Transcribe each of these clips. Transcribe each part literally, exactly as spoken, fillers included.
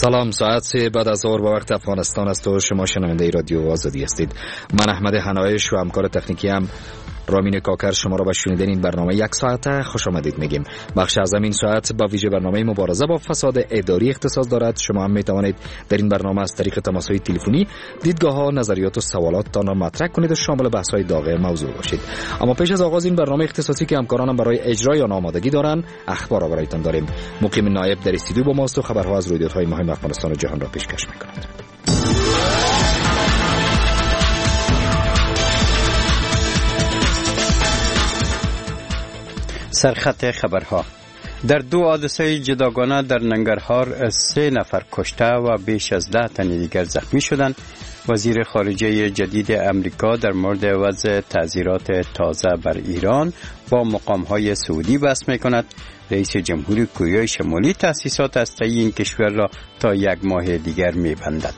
سلام، ساعت سه بعد از ظهر به وقت افغانستان است و شما شنونده رادیو آزادی هستید. من احمد حنایش و همکار تکنیکی هم رامین کاکر شما را به شنیدن این برنامه یک ساعته خوش آمدید میگیم. بخش از این ساعت با ویژه برنامه مبارزه با فساد اداری اختصاص دارد. شما هم میتوانید در این برنامه از طریق تماس‌های تلفنی دیدگاه ها، نظریات و سوالاتتان را مطرح کنید و شامل بحث های داغ موضوع باشید. اما پیش از آغاز این برنامه اختصاصی که همکارانم برای اجرای آن آمادگی دارند، اخبار را برایتان داریم. مقیم نایب در استودیو با ماست و خبرها از رویدادهای مهم افغانستان و جهان را پیشکش می‌کند. سرخط خبرها: در دو حادثه جداگانه در ننگرهار سه نفر کشته و بیش از ده تن دیگر زخمی شدند. وزیر خارجه جدید امریکا در مورد وضع تعزیرات تازه بر ایران با مقام‌های سعودی بحث می‌کند. رئیس جمهوری کره شمالی تأسیسات هسته‌ای این کشور را تا یک ماه دیگر می‌بندد.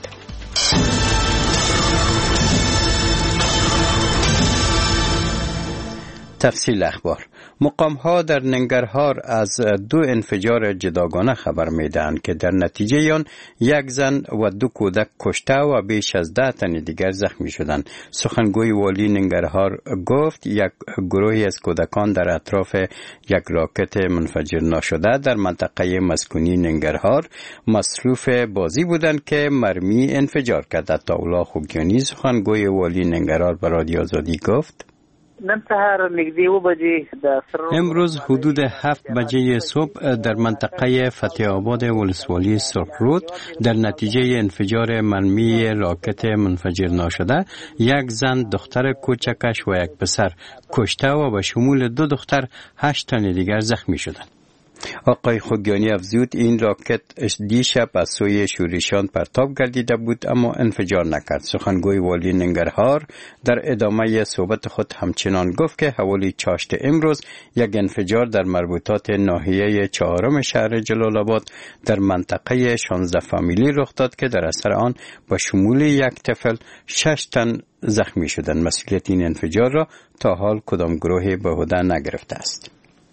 تفصیل اخبار: مقام‌ها در ننگرهار از دو انفجار جداگانه خبر می‌دهند که در نتیجه آن یک زن و دو کودک کشته و بیش از ده تن دیگر زخمی شدند. سخنگوی والی ننگرهار گفت یک گروهی از کودکان در اطراف یک راکت منفجر ناشده در منطقه مسکونی ننگرهار مصروف بازی بودند که مرمی انفجار کرد. عطاالله خوگیانی سخنگوی والی ننگرهار به رادیو آزادی گفت: امروز حدود هفت بجه صبح در منطقه فتح آباد ولسوالی سرخرود در نتیجه انفجار مرمی راکت منفجر ناشده یک زن، دختر کوچکش و یک پسر کشته و به شمول دو دختر هشت تن دیگر زخمی شدند. آقای خوگیانی افزود این راکت دیشب از سوی شورشیان پرتاب گردیده بود اما انفجار نکرد. سخنگوی والی ننگرهار در ادامه صحبت خود همچنان گفت که حوالی چاشت امروز یک انفجار در مربوطات ناحیه چهارم شهر جلال آباد در منطقه شانزده فامیلی رخ داد که در اثر آن با شمول یک طفل شش تن زخمی شدند. مسئولیت این انفجار را تا حال کدام گروهی به عهده نگرفته است.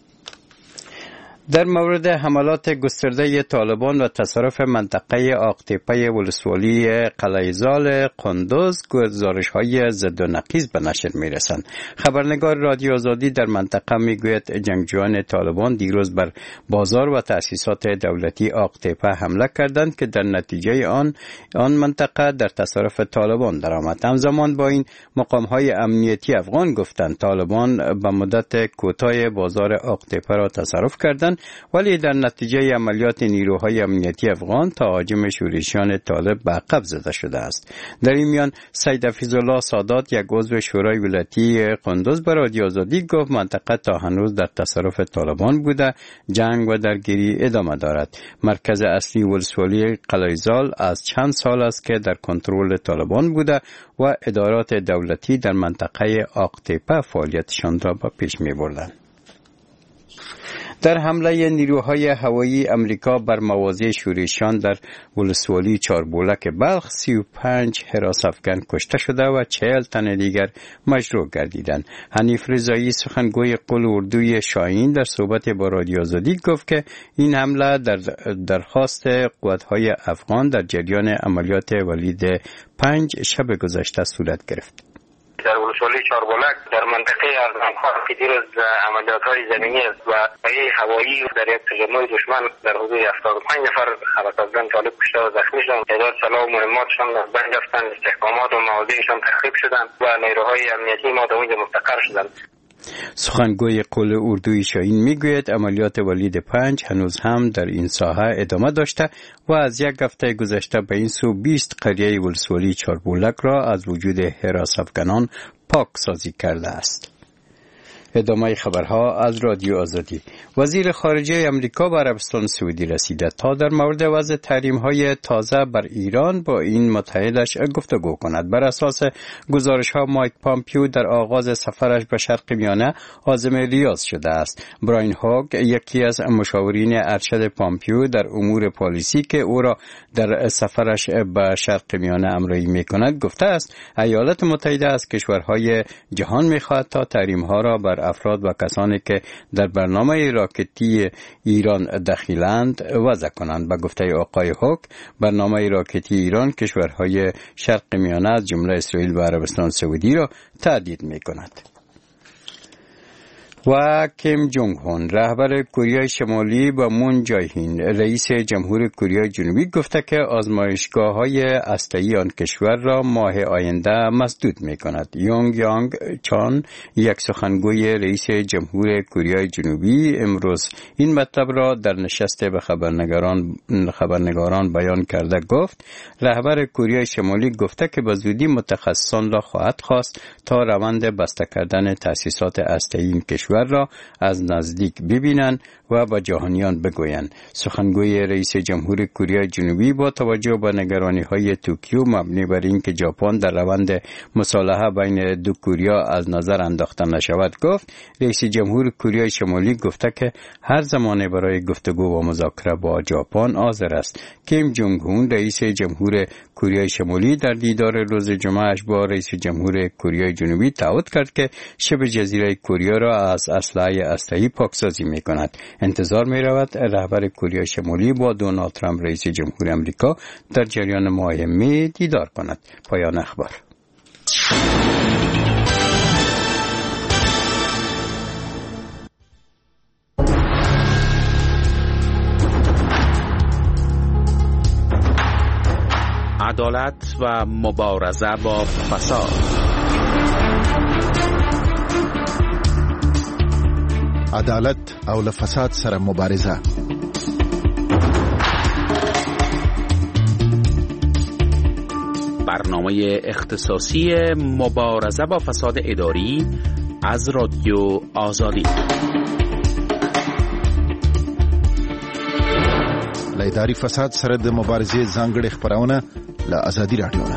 در مورد حملات گسترده طالبان و تصرف منطقه آقتپه ولسوالی قلعه‌زال قندوز گزارش‌های ضد و نقیض به نشر می‌رسند. خبرنگار رادیو آزادی در منطقه می‌گوید جنگجویان طالبان دیروز بر بازار و تأسیسات دولتی آقتپه حمله کردند که در نتیجه آن آن منطقه در تصرف طالبان درآمد. همزمان با این مقام‌های امنیتی افغان گفتند طالبان به مدت کوتاه بازار آقتپه را تصرف کردند، ولی در نتیجه عملیات نیروهای امنیتی افغان تهاجم شورشیان طالب به عقب زده شده است. در این میان سید حفیظالله سادات یک عضو شورای ولایتی قندوز به رادیو آزادی گفت منطقه تا هنوز در تصرف طالبان بوده، جنگ و درگیری ادامه دارد. مرکز اصلی ولسوالی قلعه‌زال از چند سال است که در کنترل طالبان بوده و ادارات دولتی در منطقه آقتپه فعالیتشان را به پیش می بردند. در حمله نیروهای هوایی امریکا بر مواضع شورشیان در ولسوالی چاربولک بلخ سی و پنج حراس افغان کشته شده و چهل تن دیگر مجروح گردیدند. حنیف رضایی سخنگوی قل اردوی شاهین در صحبت با رادیو آزادی گفت که این حمله در درخواست قوت‌های افغان در جریان عملیات ولید پنج شب گذشته صورت گرفت. در ولسوالی چاربولک در منطقه ارزمخواه که دیروز عملیات‌های زمینی و پایه هوایی در یک تجمع دشمن در حدود هفتاد و پنج نفر حراس افغان طالب کشته و زخمی شدند. تعداد سلاح و مهماتشان از بین رفتند، استحکامات و مواضعشان تخریب شدند و نیروهای امنیتی ما در اونجا مستقر شدند. سخنگوی قل اردوی شاهین میگوید عملیات ولید پنج هنوز هم در این ساحه ادامه داشته و از یک هفته گذشته به این سو بیست قریه ولسوالی چاربولک را از وجود حراس افغانان پاک سازی کرده است. ادامه خبرها از رادیو آزادی. وزیر خارجه امریکا به عربستان سعودی رسیده تا در مورد وضع تحریم‌های تازه بر ایران با این متحدش گفتگو کند. بر اساس گزارش‌ها مایک پامپیو در آغاز سفرش به شرق میانه عازم ریاض شده است. براین هاگ یکی از مشاورین ارشد پامپیو در امور پالیسی که او را در سفرش به شرق میانه همراهی می‌کند گفته است ایالات متحده از کشورهای جهان می‌خواهد تا تحریم‌ها را بر افراد و کسانی که در برنامه راکتی ایران دخیلند وضع کنند. به گفته آقای هوک، برنامه راکتی ایران کشورهای شرق میانه از جمله اسرائیل و عربستان سعودی را تهدید می کند. و کیم جونگ هون رهبر کره شمالی و مون جایهین رئیس جمهور کره جنوبی گفته که آزمایشگاه‌های هسته‌ای آن کشور را ماه آینده مسدود می‌کند. یونگ یانگ چان، یک سخنگوی رئیس جمهور کره جنوبی، امروز این مطلب را در نشست به خبرنگاران خبرنگاران بیان کرده. گفت رهبر کره شمالی گفته که به زودی متخصصان را خواهد خواست تا روند بسته کردن تأسیسات هسته‌ای این کشور را از نزدیک ببینند و با جهانیان بگویند. سخنگوی رئیس جمهور کره جنوبی با توجه به نگرانی‌های توکیو مبنی بر اینکه ژاپن در روند مصالحه بین دو کره از نظر انداخته نشود گفت رئیس جمهور کره شمالی گفته که هر زمانه برای گفتگو و مذاکره با ژاپن حاضر است. کیم جونگ هون رئیس جمهور کره شمالی در دیدار روز جمعهش با رئیس جمهور کره جنوبی تعهد کرد که شبه جزیره کره را از اسلحه هسته‌ای پاکسازی می‌کند. انتظار می‌رود رهبر کره شمالی با دونالد ترامپ رئیس جمهور آمریکا در جریان ماه می دیدار کند. پایان اخبار. عدالت و مبارزه با فساد. عدالت او له فساد سره مبارزه. برنامه اختصاصی مبارزه با فساد اداری از رادیو آزادی. له اداري فساد سره د مبارزې ځانګړې خبرونه له آزادي رادیو نه.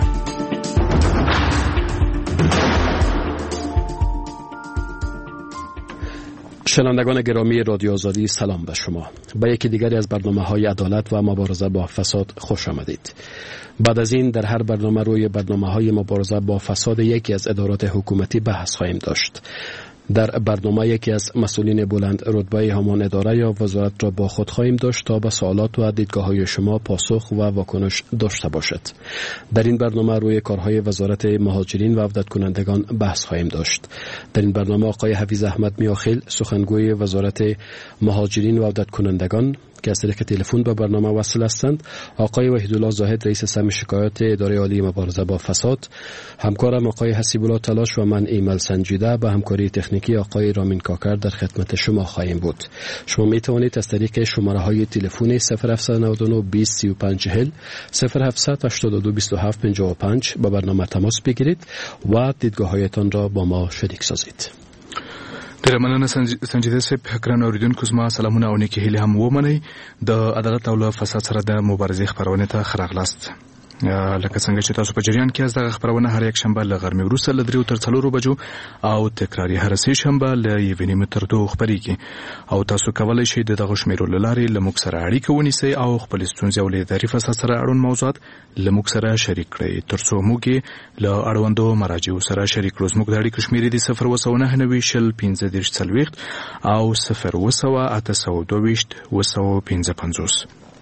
شنوندگان گرامی رادیو آزادی، سلام به شما. به یکی دیگری از برنامه‌های عدالت و مبارزه با فساد خوش آمدید. بعد از این در هر برنامه روی برنامه‌های مبارزه با فساد یکی از ادارات حکومتی بحث خواهیم داشت. در برنامه یکی از مسئولین بلند رتبه همان اداره یا وزارت را با خود خواهیم داشت تا به سوالات و دیدگاه‌های شما پاسخ و واکنش داشته باشد. در این برنامه روی کارهای وزارت مهاجرین و عودت کنندگان بحث خواهیم داشت. در این برنامه آقای حفیظ احمد میاخیل، سخنگوی وزارت مهاجرین و عودت کنندگان که از طریق تلفن به برنامه وصل هستند، آقای وحیدالله زاهد، رئیس سم شکایات اداره عالی مبارزه با فساد، همکارم آقای حسیب الله تلاش و من ایمل سنجیده به همکاری تکنیکی آقای رامین کاکر در خدمت شما خواهیم بود. شما می توانید از طریق شماره های تلفن صفر هفت نه نه بیست سی و پنج چهل صفر هفت هشتاد و دو بیست و هفت پنجاه و پنج با برنامه تماس بگیرید و دیدگاه‌هایتان را با ما شریک سازید. ډیره مننه سنجیده صاحب. ګران اوریدونکو، زما سلامونه او نیکې هیلې هم ومنئ. د عدالت او له فساد سره د مبارزې خپرونې ته ښه راغلاست. لکه څنګه چې تاسو په جریان کې از دغه خپرونه هر یک شنبه له غرمې وروسته له دریو تر څلورو بجو او تکراري هر سه شنبه له یوې نیمې تر دوو خپرېږي او تاسو کولی شئ د دغه شمیرو له لارې له موږ سره اړیکه ونیسئ او خپلې ستونزې او له اداري فساد سره اړوند موضوعات له موږ سره شریک کړئ، تر څو موږ یې له اړوندو مراجعو سره شریک کړو. زموږ د اړیکو شمېرې دي صفر اووه سوه نهه نوي شل پنځه دېرش څلوېښت او صفر اووه سوه اته سوه دوه ویشت اوه سوه پنځه پنځوس.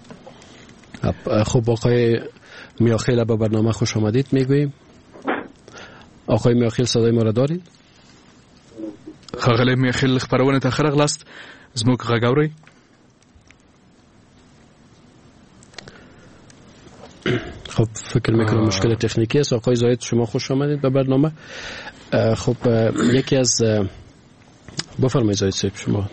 خب آقای میاخیل به برنامه خوش آمدید میگوییم. آقای میاخیل صدای ما را دارید؟ ښاغلی میاخیل، خپرونه ته ښه راغلاست. زموږ غږ اورئ؟ خب فکر میکنم مشکل تکنیکی است. آقای زاهد شما خوش آمدید به برنامه. خب یکی از بفرمایید زاهد صاحب شما.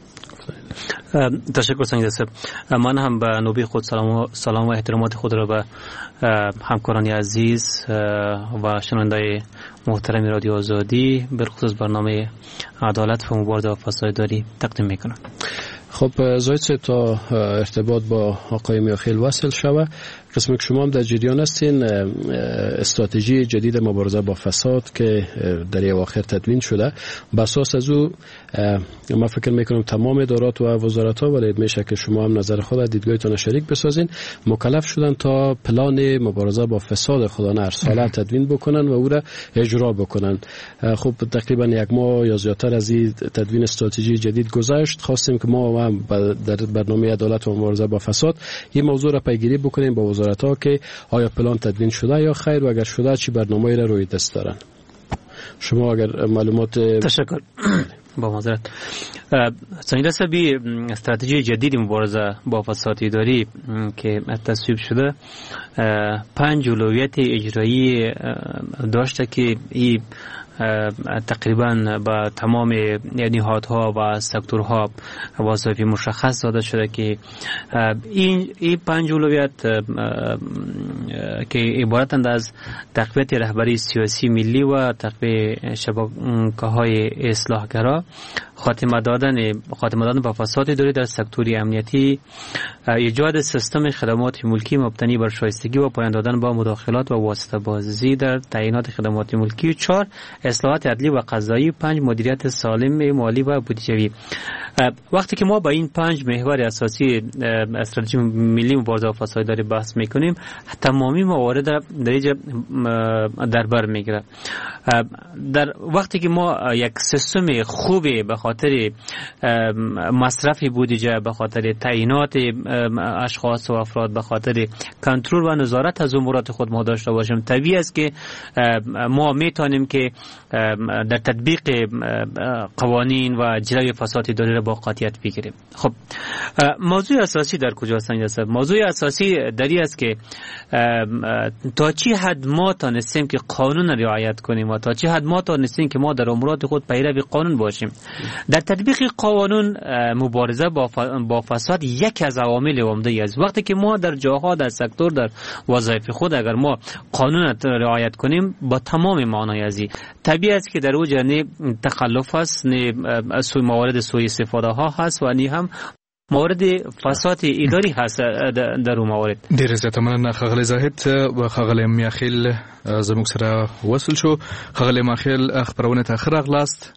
تشکر سنجیده صاحب. من هم به نوبه خود سلام, سلام و احترامات خود را به همکاران عزیز و شنونده‌های محترم رادیو آزادی به خصوص برنامه عدالت و مبارزه با فساد اداری تقدیم میکنم. خب زاید صاحب تا ارتباط با آقای میاخیل وصل شوه، قسم که شما هم در جریان هستین، استراتژی جدید مبارزه با فساد که در اواخر تدوین شده، به اساس از او ما فکر میکنم تمام ادارات و وزارت ها، ولی میشه که شما هم نظر خود دیدگاهتون شریک بسازین، مکلف شدن تا پلان مبارزه با فساد خودانه هر ساله تدوین بکنن و او را اجرا بکنن. خب تقریبا یک ماه یا زیادتر از این تدوین استراتژی جدید گذشت. خواستیم که ما هم در برنامه عدالت و مبارزه با فساد این موضوع را پیگیری بکنیم با وزارت ها که آیا پلان تدوین شده یا خیر، و اگر شده چی برنامه‌ای را روی دست دارن. شما اگر معلومات. تشکر. با معذرت سنجیده صاحبی، استراتژی جدید مبارزه با فساد اداری که تصویب شده پنج اولویت اجرایی داشته که این تقریبا با تمام نهادها و سکتورها وظایف مشخص داده شده که این این پنج اولویت که عبارتند از تقویت رهبری سیاسی ملی و تقویت شبکه‌های اصلاحگرا، خاتمه دادن خاتمه دادن به فساد اداری در سکتور امنیتی، ایجاد سیستم خدمات ملکی مبتنی بر شایستگی و پایان دادن با مداخلات و واسطه بازی در تعیینات خدمات ملکی، چهار اصلاحات عدلی و قضایی، پنج مدیریت سالم مالی و بودجه‌ای. وقتی که ما با این پنج محور اساسی استراتژی ملی مبارزه با فساد اداری بحث میکنیم، تمامی موارد در اینجا در بر میگیره. در وقتی که ما یک سیستم خوبی به خاطر مصرف بودجه، به خاطر تعیینات اشخاص و افراد، به خاطر کنترل و نظارت از امورات خود ما داشته باشیم، طبیعی است که ما میتونیم که در تطبیق قوانین و جلوی فساد اداری را با قاطعیت بگیریم. خب موضوع اساسی در کجاست؟ موضوع اساسی دری است که تا چی حد ما تانستیم که قانون رعایت کنیم و تا چی حد ما تانستیم که ما در امورات خود پیرو قانون باشیم. در تطبیق قانون مبارزه با فساد یکی از عوامل عمده است. وقتی که ما در جاها، در سکتور، در وظایف خود اگر ما قانون رعایت کنیم با تمام معنای ازی، طبیعی است که در او جنی تخلف است، نه سوی موارد سوء استفاده ها هست و نه هم مورد فساد اداری هست در اون موارد. ډیر زیات مننه ښاغلی زاهد و ښاغلی میاخیل زموږ سره وصل شو. ښاغلی میاخیل خبرونه ته ښه راغلاست.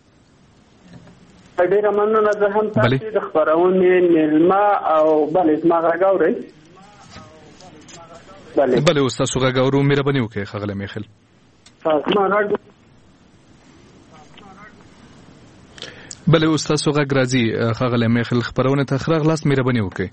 ډیره مننه. زه هم تاسو د خبرونه ملما او بلې زما غږ اورئ؟ بله بله اوس تاسو غږ اورو. مهرباني وکړئ ښاغلی میاخیل. زما غږ بله اوس تاسو غږ راځي ښاغلی میاخیل. خبرونه ته ښه راغلاست. مهرباني وکړئ.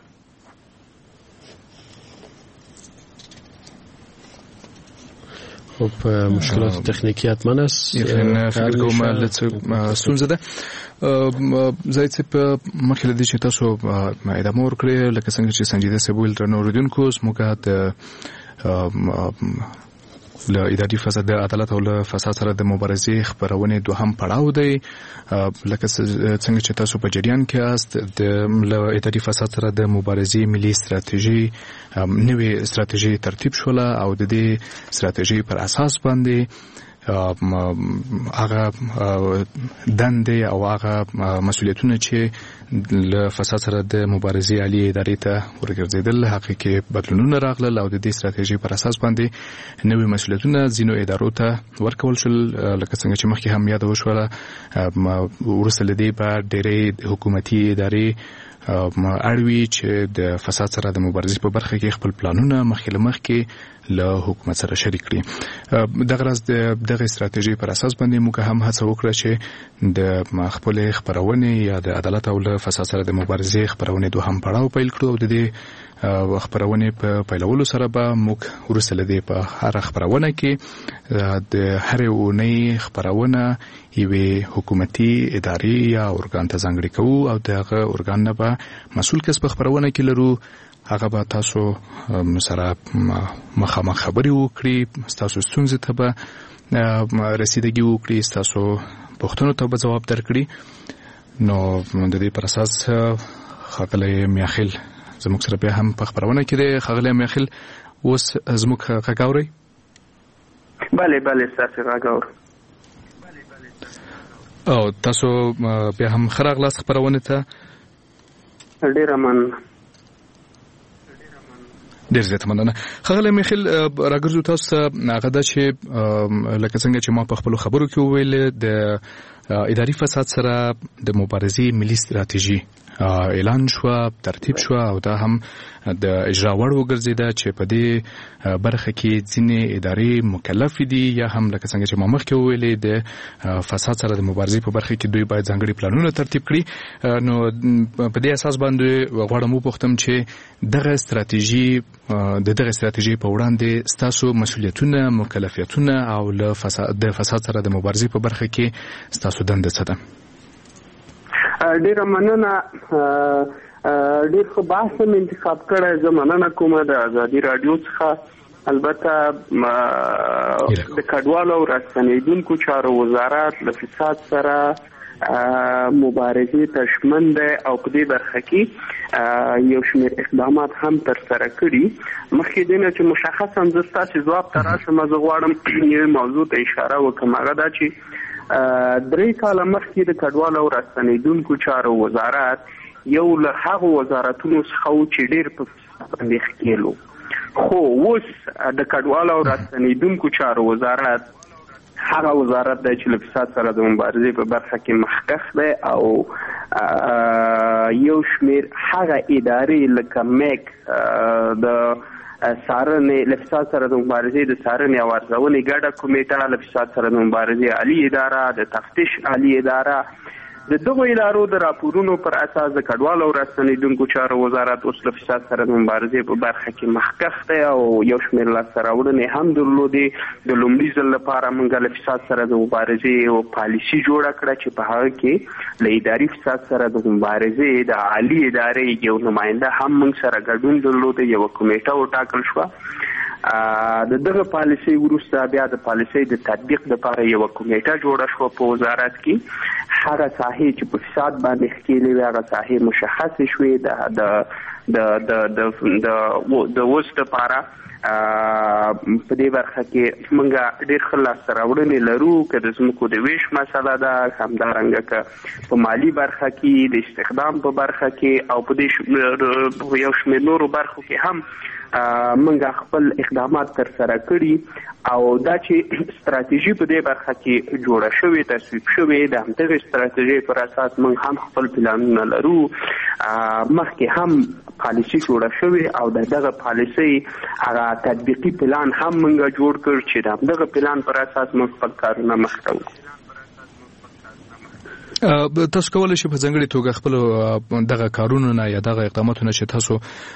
خب مشکلات تکنیکی حتما است. فکر کوم لڅ ستونزه ده. زاید صاحب مخکې له دې چې تاسو ادامه ورکړئ، لکه څنګه چې سنجیده صاحب ویل، درنو اوریدونکو زموږ د له اداري فساد د عدالت او له فساد سره د مبارزې خبرونه دوهم پړاو دی. لکه څنګه چې تاسو په جریان کې یاست، د له اداري فساد سره د مبارزې ملي ستراتیژي نوې ستراتیژي ترتیب شوله او د دې ستراتیژي پر اساس باندې هغه دندې او هغه مسؤلیتونه چې له فساد سره د مبارزې عالی ادارې ته ورګرځېدل، حقیقي بدلونونه راغلل او د دې ستراتیژي پر اساس باندې نوې مسؤلیتونه ځینو ادارو ته ورکول شول. لکه څنګه چې مخکې هم یاد وشوله، وروسته له دې به ډېرې حکومتي ادارې اړوي چې د فساد سره د مبارزې په برخه کې خپل پلانونه مخکې له مخکې له حکومت سره شریک کړي. دغه راز دغه استراتیژي پر اساس باندې موږ هم هڅه وکړه چې د خپل خبرونه یا د عدالت او له فساد سره د مبارزې خبرونه دوهم پړاو پیل کړو او د دې خبرونه په پیلولو سره به موږ وروسته له دې په هر خبرونه کې د هر اونۍ خبرونه یوه حکومتي ادارې یا ارګان ته ځانګړي کوو او دغه ارګان نه به مسؤل کس په خبرونه کې لرو. هغه به تاسو سره مخامخ خبرې وکړي، تاسو ستونزې ته به رسیدګي وکړي، تاسو پوښتنو ته به ځواب درکړي. نو د دې پر اساس ښاغلی میاخیل زموږ سره بیا هم په خبرونه کې دی. ښاغلی میاخیل اوس زموږ غږ اورئ؟ بله بله ستاسو غږ اورم. او تاسو بیا هم ښه راغلاست خبرونه ته. ډېره مننه. ډیر زیات مننه. ښاغلی میخیل راګرځو تاسو هغه دا چې لکه څنګه چې ما په خپل خبرو کې وویل د اداري فساد سره د مبارزې ملي ستراتیژي اعلان شو، ترتیب شو او دا هم د اجرا وړ وګرځیده چې په دې برخه کې ځینې ادارې مکلف دي یا هم لکه څنګه چې ما مخکې وویلې د فساد سره د مبارزې په برخه کې دوی باید ځانګړي پلانونه ترتیب کړي. نو په دې اساس باندې غواړم وپوښتم چې دغه ستراتیژي د دغه ستراتیژي په وړاندې ستاسو مسؤلیتونه، مکلفیتونه او له فساد د فساد سره د مبارزې په برخه کې ستاسو دنده څه ده؟ ډیره مننه. ډیر ښه بحث مې انتخاب کړی. زه مننه کوم د ازادي راډیو څخه. البته د کډوالو او راستنېدونکو چارو وزارت له فساد سره مبارزې ته ژمن دی او په دې برخه کې یو شمېر اقدامات هم ترسره کړي. مخکې دې نه چې مشخصا زه ستاسې ځواب ته راشم، زه غواړم یوې موضوع ته اشاره وکړم. هغه دا چې درې کاله مخکې د کډوالو او راستنېدونکو چارو وزارت یو له هغو وزارتونو څخه و چې ډېر په فساد باندې ښکېل و، خو اوس د کډوالو او راستنېدونکو چارو وزارت هغه وزارت دی چې له فساد سره د مبارزې په برخه کې مخکښ دی او یو شمېر هغه ادارې لکه میک د څارنې له فساد سره د مبارزې د څارنې او ارزونې ګډه کمیټه، له فساد سره د مبارزې عالي اداره، د تفتیش عالي اداره، د دغو ادارو د راپورونو پر اساس د کډوالو او راستنېدونکو چارو وزارت اوس له فساد سره د مبارزې په برخه کې مخکښ دی او یو شمېر لاسته راوړنې هم درلودې. د لومړي ځل لپاره موږ له فساد سره د مبارزې یو پالیسي جوړه کړه چې په هغه کې له اداري فساد سره د مبارزې د عالي ادارې یو نماینده هم موږ سره ګډون درلوده، یوه کمیټه وټاکل شوه. د دغه پالیسۍ وروسته بیا د پالیسۍ د تطبیق لپاره یوه کمیټه جوړه شوه په وزارت کې. هغه ساحې چې په فساد باندې ښکېلې وې هغه ساحې مشخصې شوې. د د د د د اوس دپاره په دې برخه کې موږ ډېر ښه لاسته راوړنې لرو، که د ځمکو د ویش مسله ده، همدارنګه که په مالي برخه کې د استخدام په برخه کې او په دې یو شمېر نورو برخو کې هم موږ خپل اقدامات ترسره کړي او دا چې ستراتیژي په دې برخه کې جوړه شوې، تصویب شوې، د همدغې ستراتیژۍ پر اساس موږ هم خپل پلانونه لرو. مخکې هم پالیسي جوړه شوې او د دغه پالیسۍ هغه تطبیقي پلان هم موږ جوړ کړ چې د همدغه پلان پر اساس موږ خپل کارونه مخته وړو. تاسو کولی شئ په ځانګړې توګه خپل دغه کارونه نه یا دغه اقداماتونه چې تاسو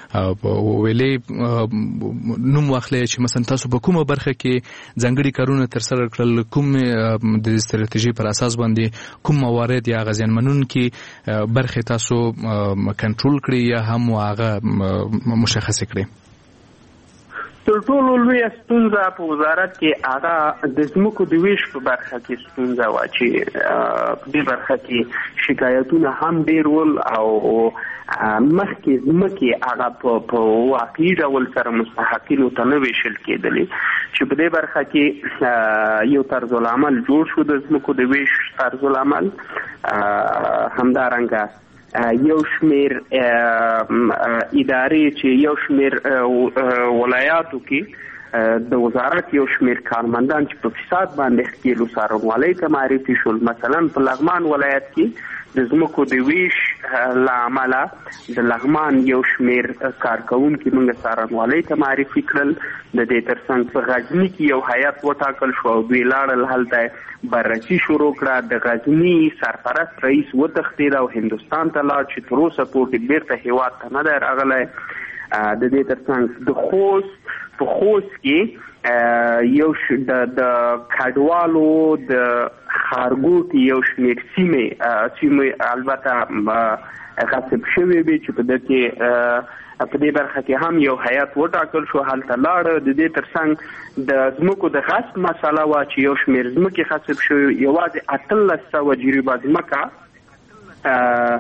ویلې نوم واخلئ چې مثلا تاسو په کومه برخه کې ځانګړي کارونه ترسره کړل، کوم د ستراتیژۍ پر اساس باندې کوم موارد یا هغه زیانمنونکي برخې تاسو کنټرول کړي یا هم هغه مشخصې کړي؟ تر ټولو لویه ستونزه په وزارت کې هغه د ځمکو د ویش په برخه کې ستونزه وه چې په دې برخه کې شکایتونه هم ډېر ول او مخکې ځمکې هغه په واقعي ډول سره مستحقینو ته نه ویشل کېدلې، چې په دې برخه کې یو طرزالعمل جوړ شو د ځمکو د ویش طرزالعمل. همدارنګه یو شمیر ادارې چې یو شمیر ولایاتو کې د وزارت یو شمیر کارمندان چې په فساد باندې ښکېلو څارنوالۍ ته معرفي شول. مثلا په لغمان ولایت کې د ځمکو د ویش له امله د لغمان یو شمیر کارکوونکي موږ څارنوالۍ ته معرفي کړل. د دې ترڅنګ په غزني کې یو هیات وټاکل شو او دوی لاړل هلته بررسي شروع کړه. د غزني سرپرست رئیس وتښتېد او هندوستان ته لاړ چې تر اوسه پورې بیرته هېواد ته نه دی راغلی. د دې ترڅنګ د خوست په خوست کې یو د کډوالو د ښارګوټي یو شمېر سیمې سیمې البته غصب شوې وې چې په ده کې په دې برخه کې هم یو هیات وټاکل شو، هلته لاړه. د دې ترڅنګ د ځمکو د غصب مسله وه چې یو شمېر ځمکې غصب شوې، یوازې اتلس سوه جریبه ځمکه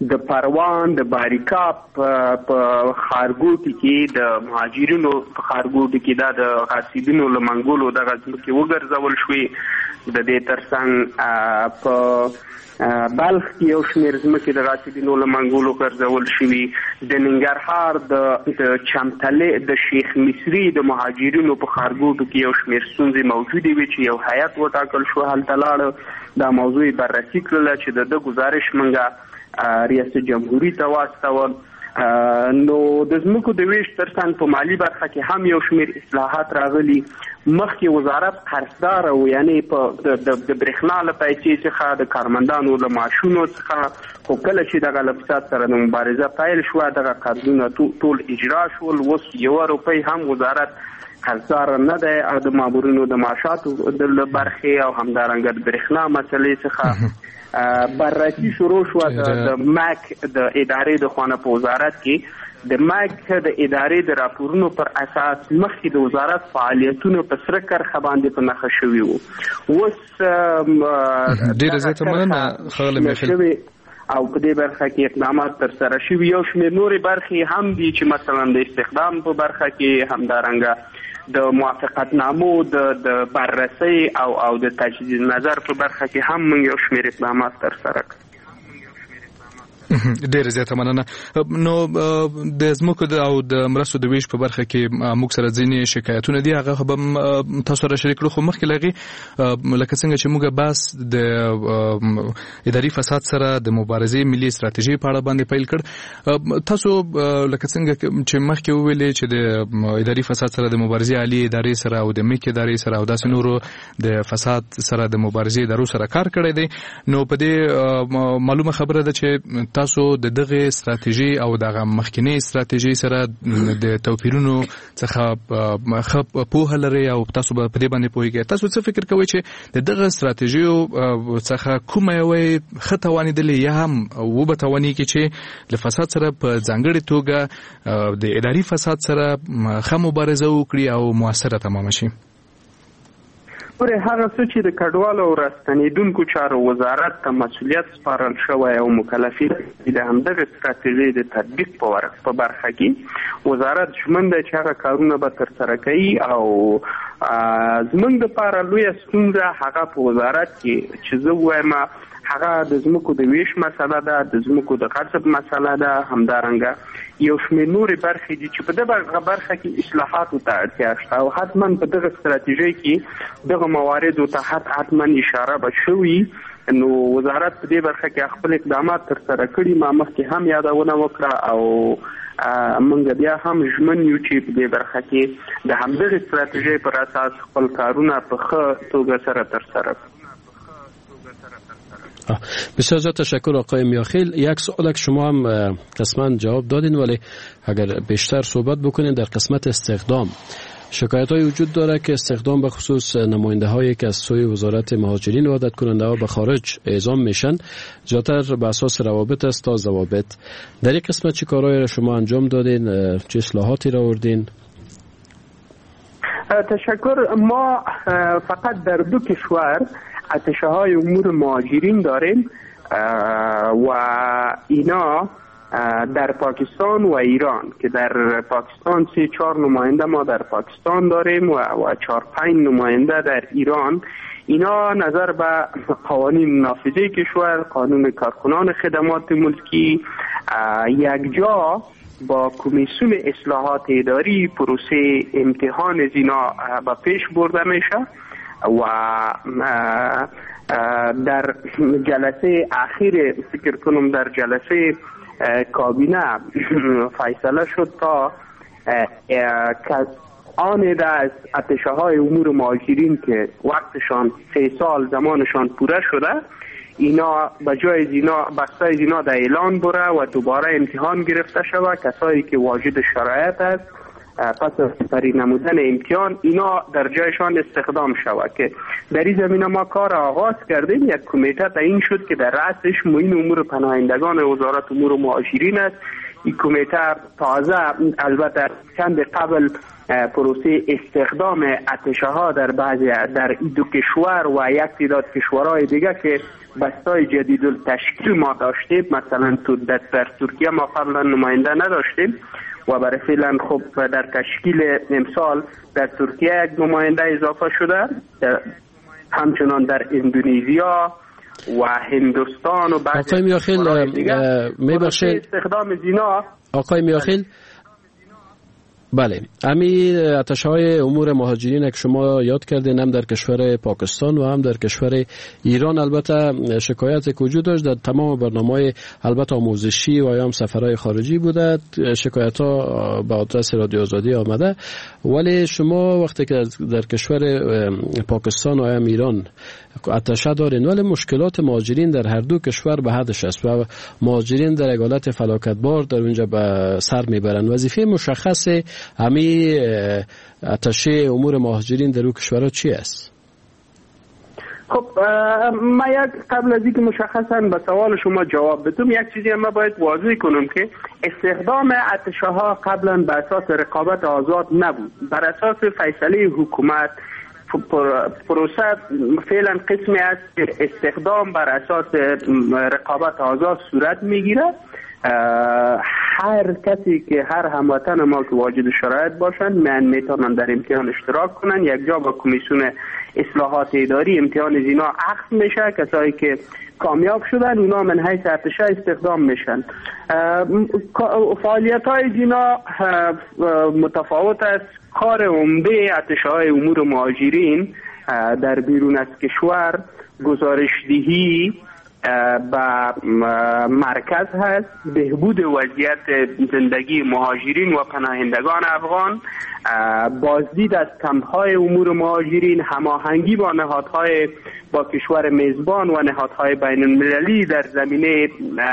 د پروان د باریکا په خارګوټي کې د مهاجرینو په خارګوټي کې دا د غاصبینو له منګولو د غزمکې وګرځول شوې د دې ترڅنګ په بلخ کې یو شمېر ځمکې د غاصبینو له منګولو ګرځول شوي د ننګرهار د چمتلې د شیخ مصري د مهاجرینو په خارګوټو کې یو شمېر ستونزې موجودې وي چې یو هیئت وټاکل شو هلته لاړه دا موضوع بررسي کړله چې د ده گزارش منګه ریاست جمهوریت ته واستول. نو د ځمکو د ویش ترڅنګ په مالی برخه کې هم یو شمېر اصلاحات راغلي. مخکې وزارت قرضدار و، یعنی په د برېښنا له پیسې څخه د کارمندانو له معاشونو څخه، خو کله چې دغه له فساد سره د مبارزه پیل شوه دغه قرضونه ټول اجرا شول. اوس یوه روپۍ هم وزارت قرضدار نه دی او د مامورینو د معاشاتو د برخې او همدارنګه د برېښنا مسلې څخه بررسي شروع شوه. د ماک د ادارې د خوا نه په وزارت کې د ماک د ادارې د راپورونو پر اساس مخکې د وزارت فعالیتونه په سره کرښه باندې په نښه شوي وو. اوس ډېره زیاته مننه ښاغلی میخیل. او په دې برخه کې اقدامات تر سره شوي. یو شمېر نورې برخې هم دي چې مثلا د استخدام په برخه کې همدارنګه د موافقت نامو د د بررسي او او د تجدید نظر په برخه کې هم موږ یو شمېر اقدامات تر سره کړو. ډېر زیاته مننه. نو د ځمکو او د مرستو د ویش په برخه کې موږ سره ځینې شکایتونه دي، هغه به تاسو سره شریک کړو. خو مخکې له هغې لکه څنګه چې موږ بحث د اداري فساد سره د مبارزې ملي استراتیژۍ په اړه باندې پیل کړ، تاسو لکه څنګه چې مخکې وویلې چې د اداري فساد سره د مبارزې عالی ادارې سره او د میک ادارې سره او داسې نورو د فساد سره د مبارزې ادارو سره کار کړی دی، نو په دې معلومه خبره ده چې تاسو د دغه استراتیژي او دغه مخکینی استراتیژي سره د توپیرونو څخه ښه پوهه لري او تاسو به په دې باندې پوهیږئ. تاسو څه فکر کوئ چې د دغه استراتیژیو څخه کومه یوه ښه توانېدلې یا هم وبه توانېږي چې له فساد سره په ځانګړې توګه د اداري فساد سره ښه مبارزه وکړي او موثره تمامه شي؟ پورې هغه څه چې د کډوالو او راستنېدونکو چارو وزارت ته مسؤلیت سپارل شوی او مکلفین د همدغه استراتیژۍ د تطبیق په برخه کې وزارت ژمن دی چې هغه کارونه به ترسره کوي. او زموږ دپاره لویه ستونزه هغه په وزارت کې چې زه ووایم هغه د ځمکو د ویش مسله ده، د ځمکو د غصب مسله ده، همدارنګه یو شمېر نورې برخې دي چې په دغه برخه کې اصلاحاتو ته اړتیا شته او حتما په دغه استراتیژۍ کې دغه مواردو ته حتما اشاره به شوي. نو وزارت په دې برخه کې خپل اقدامات ترسره کړي. ما مخکې هم یادونه وکړه او موږ بیا هم ژمن یو چې په دې برخه کې د همدغه استراتیژۍ پر اساس خپل کارونه په ښه توګه سره ترسره کړو. بسیار زیاد تشکر آقای میاخیل. یک سوال که شما هم قسما جواب دادین ولی اگر بیشتر صحبت بکنین در قسمت استخدام، شکایت های وجود داره که استخدام به خصوص نماینده هایی که از سوی وزارت مهاجرین و عادت کننده ها به خارج اعزام میشن زیادتر به اساس روابط است تا ضوابط. در این قسمت چه کارهایی را شما انجام دادین؟ چه اصلاحاتی را آوردین؟ تشکر. ما فقط در دو کشور اتشه های امور مهاجرین داریم و اینا در پاکستان و ایران که در پاکستان سه چهار نماینده ما در پاکستان داریم و, و چهار پنج نماینده در ایران. اینا نظر به قوانین نافذه کشور، قانون کارکنان خدمات ملکی، یک جا با کمیسیون اصلاحات اداری پروسه امتحان از اینا به پیش برده میشه و در جلسه اخیر فکر کنم در جلسه کابینه فیصله شد تا آن ده از اتشه های امور مهاجرین که وقتشان سه سال زمانشان پوره شده اینا به جای اینا بسته از اینا در اعلان بره و دوباره امتحان گرفته شود. کسایی که واجد شرایط است پس از پری نمودن امتحان اینا در جایشان استخدام شود که در این زمینه ما کار آغاز کردیم. یک کمیته تعیین شد که در رأسش معین امور پناهندگان وزارت امور مهاجرین است این کمیته تازه البته چند قبل پروسه استخدام اتشه ها در بعضی در این دو کشور و یک تعداد کشورهای دیگه که بستای جدید تشکیل ما داشتیم، مثلا تو در, در ترکیه ما قبلا نماینده نداشتیم و برای فعلا خب در تشکیل امسال در ترکیه یک نماینده اضافه شده، همچنان در اندونزیا و هندوستان و بعضی آقای میاخیل میبخشید استخدام زینا. آقای میاخیل بله، امی اتشه‌های امور مهاجرین که شما یاد کردین هم در کشور پاکستان و هم در کشور ایران البته شکایت که وجود داشت در تمام برنامه‌های البته آموزشی و یا هم سفرهای خارجی بوده، شکایت‌ها به آدرس رادیو آزادی آمده، ولی شما وقتی که در کشور پاکستان و هم ایران اتشه دارین ولی مشکلات مهاجرین در هر دو کشور به حدش است و مهاجرین در حالت فلاکتبار در اونجا به سر میبرن. وظیفه مشخص همی اتشه امور مهاجرین در اون کشورها چی است؟ خب ما یک قبل از اینکه مشخصا به سوال شما جواب بدم یک چیزی هم باید واضح کنم که استخدام اتشه ها قبلا به اساس رقابت آزاد نبود، بر اساس فیصله حکومت. پروسه فعلا قسمی است که استخدام بر اساس رقابت آزاد صورت میگیره. هر کسی که هر هموطن ما که واجد شرایط باشند من میتونن در امتحان اشتراک کنن. یک جا با کمیسیون اصلاحات اداری امتحان زینا عقد میشه، کسایی که کامیاب شدن اونا من حیث اتشه استخدام میشن. فعالیت های زینا متفاوت است. کار عمده اتشه های امور مهاجرین در بیرون از کشور گزارشدهی به مرکز هست، بهبود وضعیت زندگی مهاجرین و پناهندگان افغان، بازدید از کمپ‌های امور مهاجرین، هماهنگی با نهادهای با کشور میزبان و نهادهای بین المللی در زمینه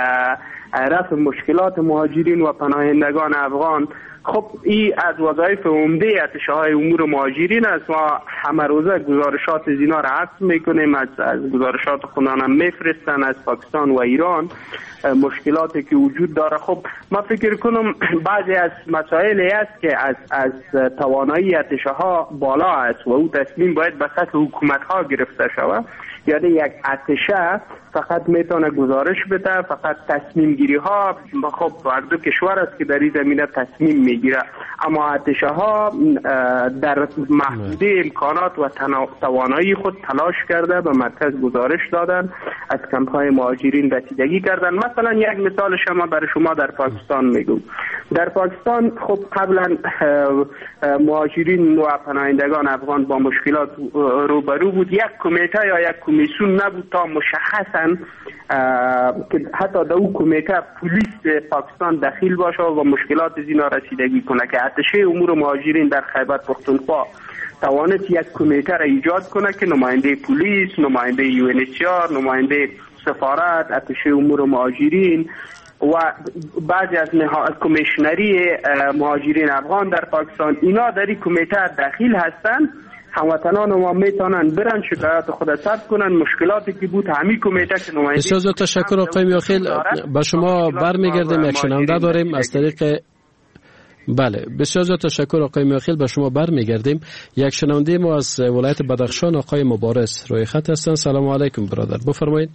رفع مشکلات مهاجرین و پناهندگان افغان. خب این از وظایف عمده اتشه های امور مهاجرین است. ما همه روزه گزارشات زینا را عکس میکنیم، از, از گزارشات خودشان هم میفرستن از پاکستان و ایران مشکلاتی که وجود داره. خب ما فکر کنم بعضی از مسائلی است که از از توانایی اتشه ها بالا است و او تصمیم باید به سطح حکومت ها گرفته شود. یعنی یک اتشه فقط میتونه گزارش بده، فقط تصمیم گیری ها خب هر دو کشور است که در این زمینه تصمیم میگیره، اما اتشه ها در محدوده امکانات و توانایی خود تلاش کرده به مرکز گزارش دادن، از کمپ های مهاجرین رسیدگی کردن. مثلا یک مثال شما برای شما در پاکستان میگم. در پاکستان خب قبلا مهاجرین و پناهندگان افغان با مشکلات روبرو بود. یک کمیته یا یک کمیسیون نبود تا مشخصا که حتی در اون کمیته پلیس پاکستان دخیل باشه و مشکلات زینا رسیدگی کنه که اتشه امور مهاجرین در خیبر پختونخوا توانست یک کمیته را ایجاد کنه که نماینده پلیس، نماینده یو ان اچ آر، نماینده سفارت، اتشه امور مهاجرین و بعضی از کمیشنری مهاجرین افغان در پاکستان اینا در این کمیته دخیل هستند. هموطنان ما میتونن برن شکایات خود ثبت کنن، مشکلاتی که بود همین کمیته که نماینده. بسیار زیاد تشکر آقای میاخیل. با شما برمیگردیم، یک شنونده داریم از طریق بله بسیار زیاد تشکر آقای میاخیل. به شما برمیگردیم. یک شنونده ما از ولایت بدخشان آقای مبارز روی خط هستن. سلام علیکم برادر، بفرمایید.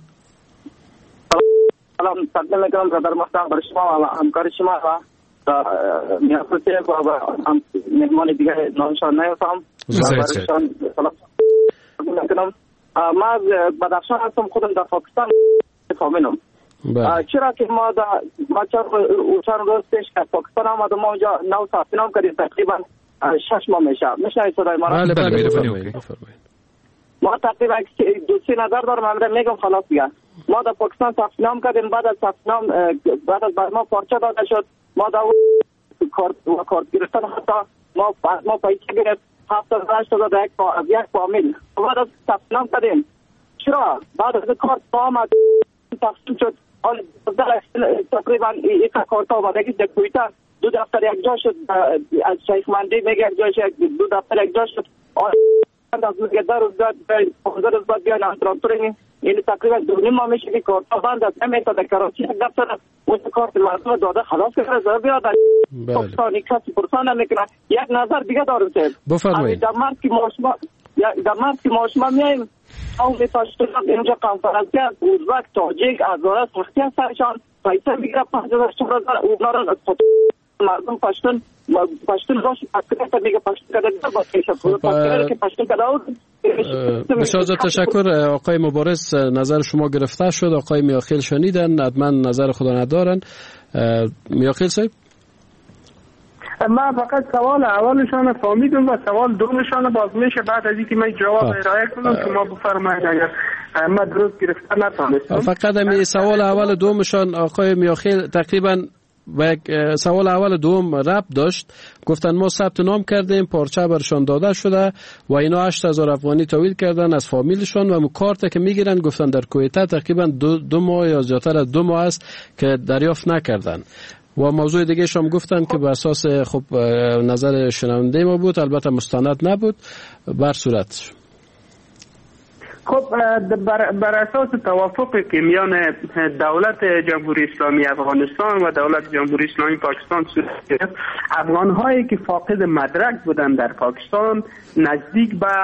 سلام تقدیم میکنم برادر محترم برای شما و همکار شما و میافرسته و هم مهمان دیگه نامشان نیفتم. سلام میکنم. ما از بدخشان هستم، خودم در پاکستان فامیلم. چرا که ما در ما چند روز پیش که پاکستان آمدم، ما اونجا نو ثبت نام کردیم، تقریبا شش ماه میشه. میشنوید صدای ما؟ بله بله بفرمایید. ما تقریبا دو سه نظر دارم، همین میگم خلاص دیگه. ما در پاکستان ثبت نام کردیم، بعد از ثبت نام بعد از ما پارچه داده شد، ما در کارت و کارت گرفتن حتی ما ما پیسه گرفت هفتاد و هشت هزار یک از یک فامیل. بعد از ثبت نام کردیم، چرا بعد از کارت آمد تقسیم شد، حال تقریبا یک کارت آمدگی در کویتا دو دفتر یک جا شد، از شیخ مندی میگه یک جا شد، دو دفتر یک جا شد. از میگه در روز بعد پانزده روز بعد بیاین انترانتورینگ یعنی تقریبا دو نیم ماه میشه که کارتا بند است. همین تا در کراچی یک دفتر اون کارت مردم داده خلاص کرده زار بیاد پاکستانی کسی پرسان نمیکنه. یک نظر دیگه دارم سر بفرمایید. در مرد که ما شما در مرد که ما شما میایم قوم پشتون اینجا کنفرانسی است، ازبک، تاجیک، هزاره سختی است سرشان پیسه میگیره پنج هزار چهار هزار اونا را مردم پشتون پشتون باشه پشتون میگه پشتون کده با کیشه که پشتون کده. بسیار تشکر آقای مبارز، نظر شما گرفته شد. آقای میاخیل شنیدن، حتما نظر خدا ندارن. میاخیل صاحب من فقط سوال اولشان فهمیدم و سوال دومشان باز میشه بعد از اینکه من جواب ارائه کنم شما بفرمایید اگر من درست گرفته نتونستم. فقط می سوال اول دومشان آقای میاخیل تقریبا و یک سوال اول دوم ربط داشت. گفتن ما ثبت نام کردیم، پارچه برشان داده شده و اینا هشت هزار افغانی تحویل کردن از فامیلشان و کارت که میگیرن گفتن در کویته تقریبا دو, دو ماه یا زیادتر از دو ماه است که دریافت نکردن. و موضوع دیگه شما گفتن که به اساس خب نظر شنونده ما بود، البته مستند نبود. بر صورت خب بر, بر اساس توافقی که میان دولت جمهوری اسلامی افغانستان و دولت جمهوری اسلامی پاکستان صورت گرفت، افغان‌هایی که فاقد مدرک بودن در پاکستان نزدیک به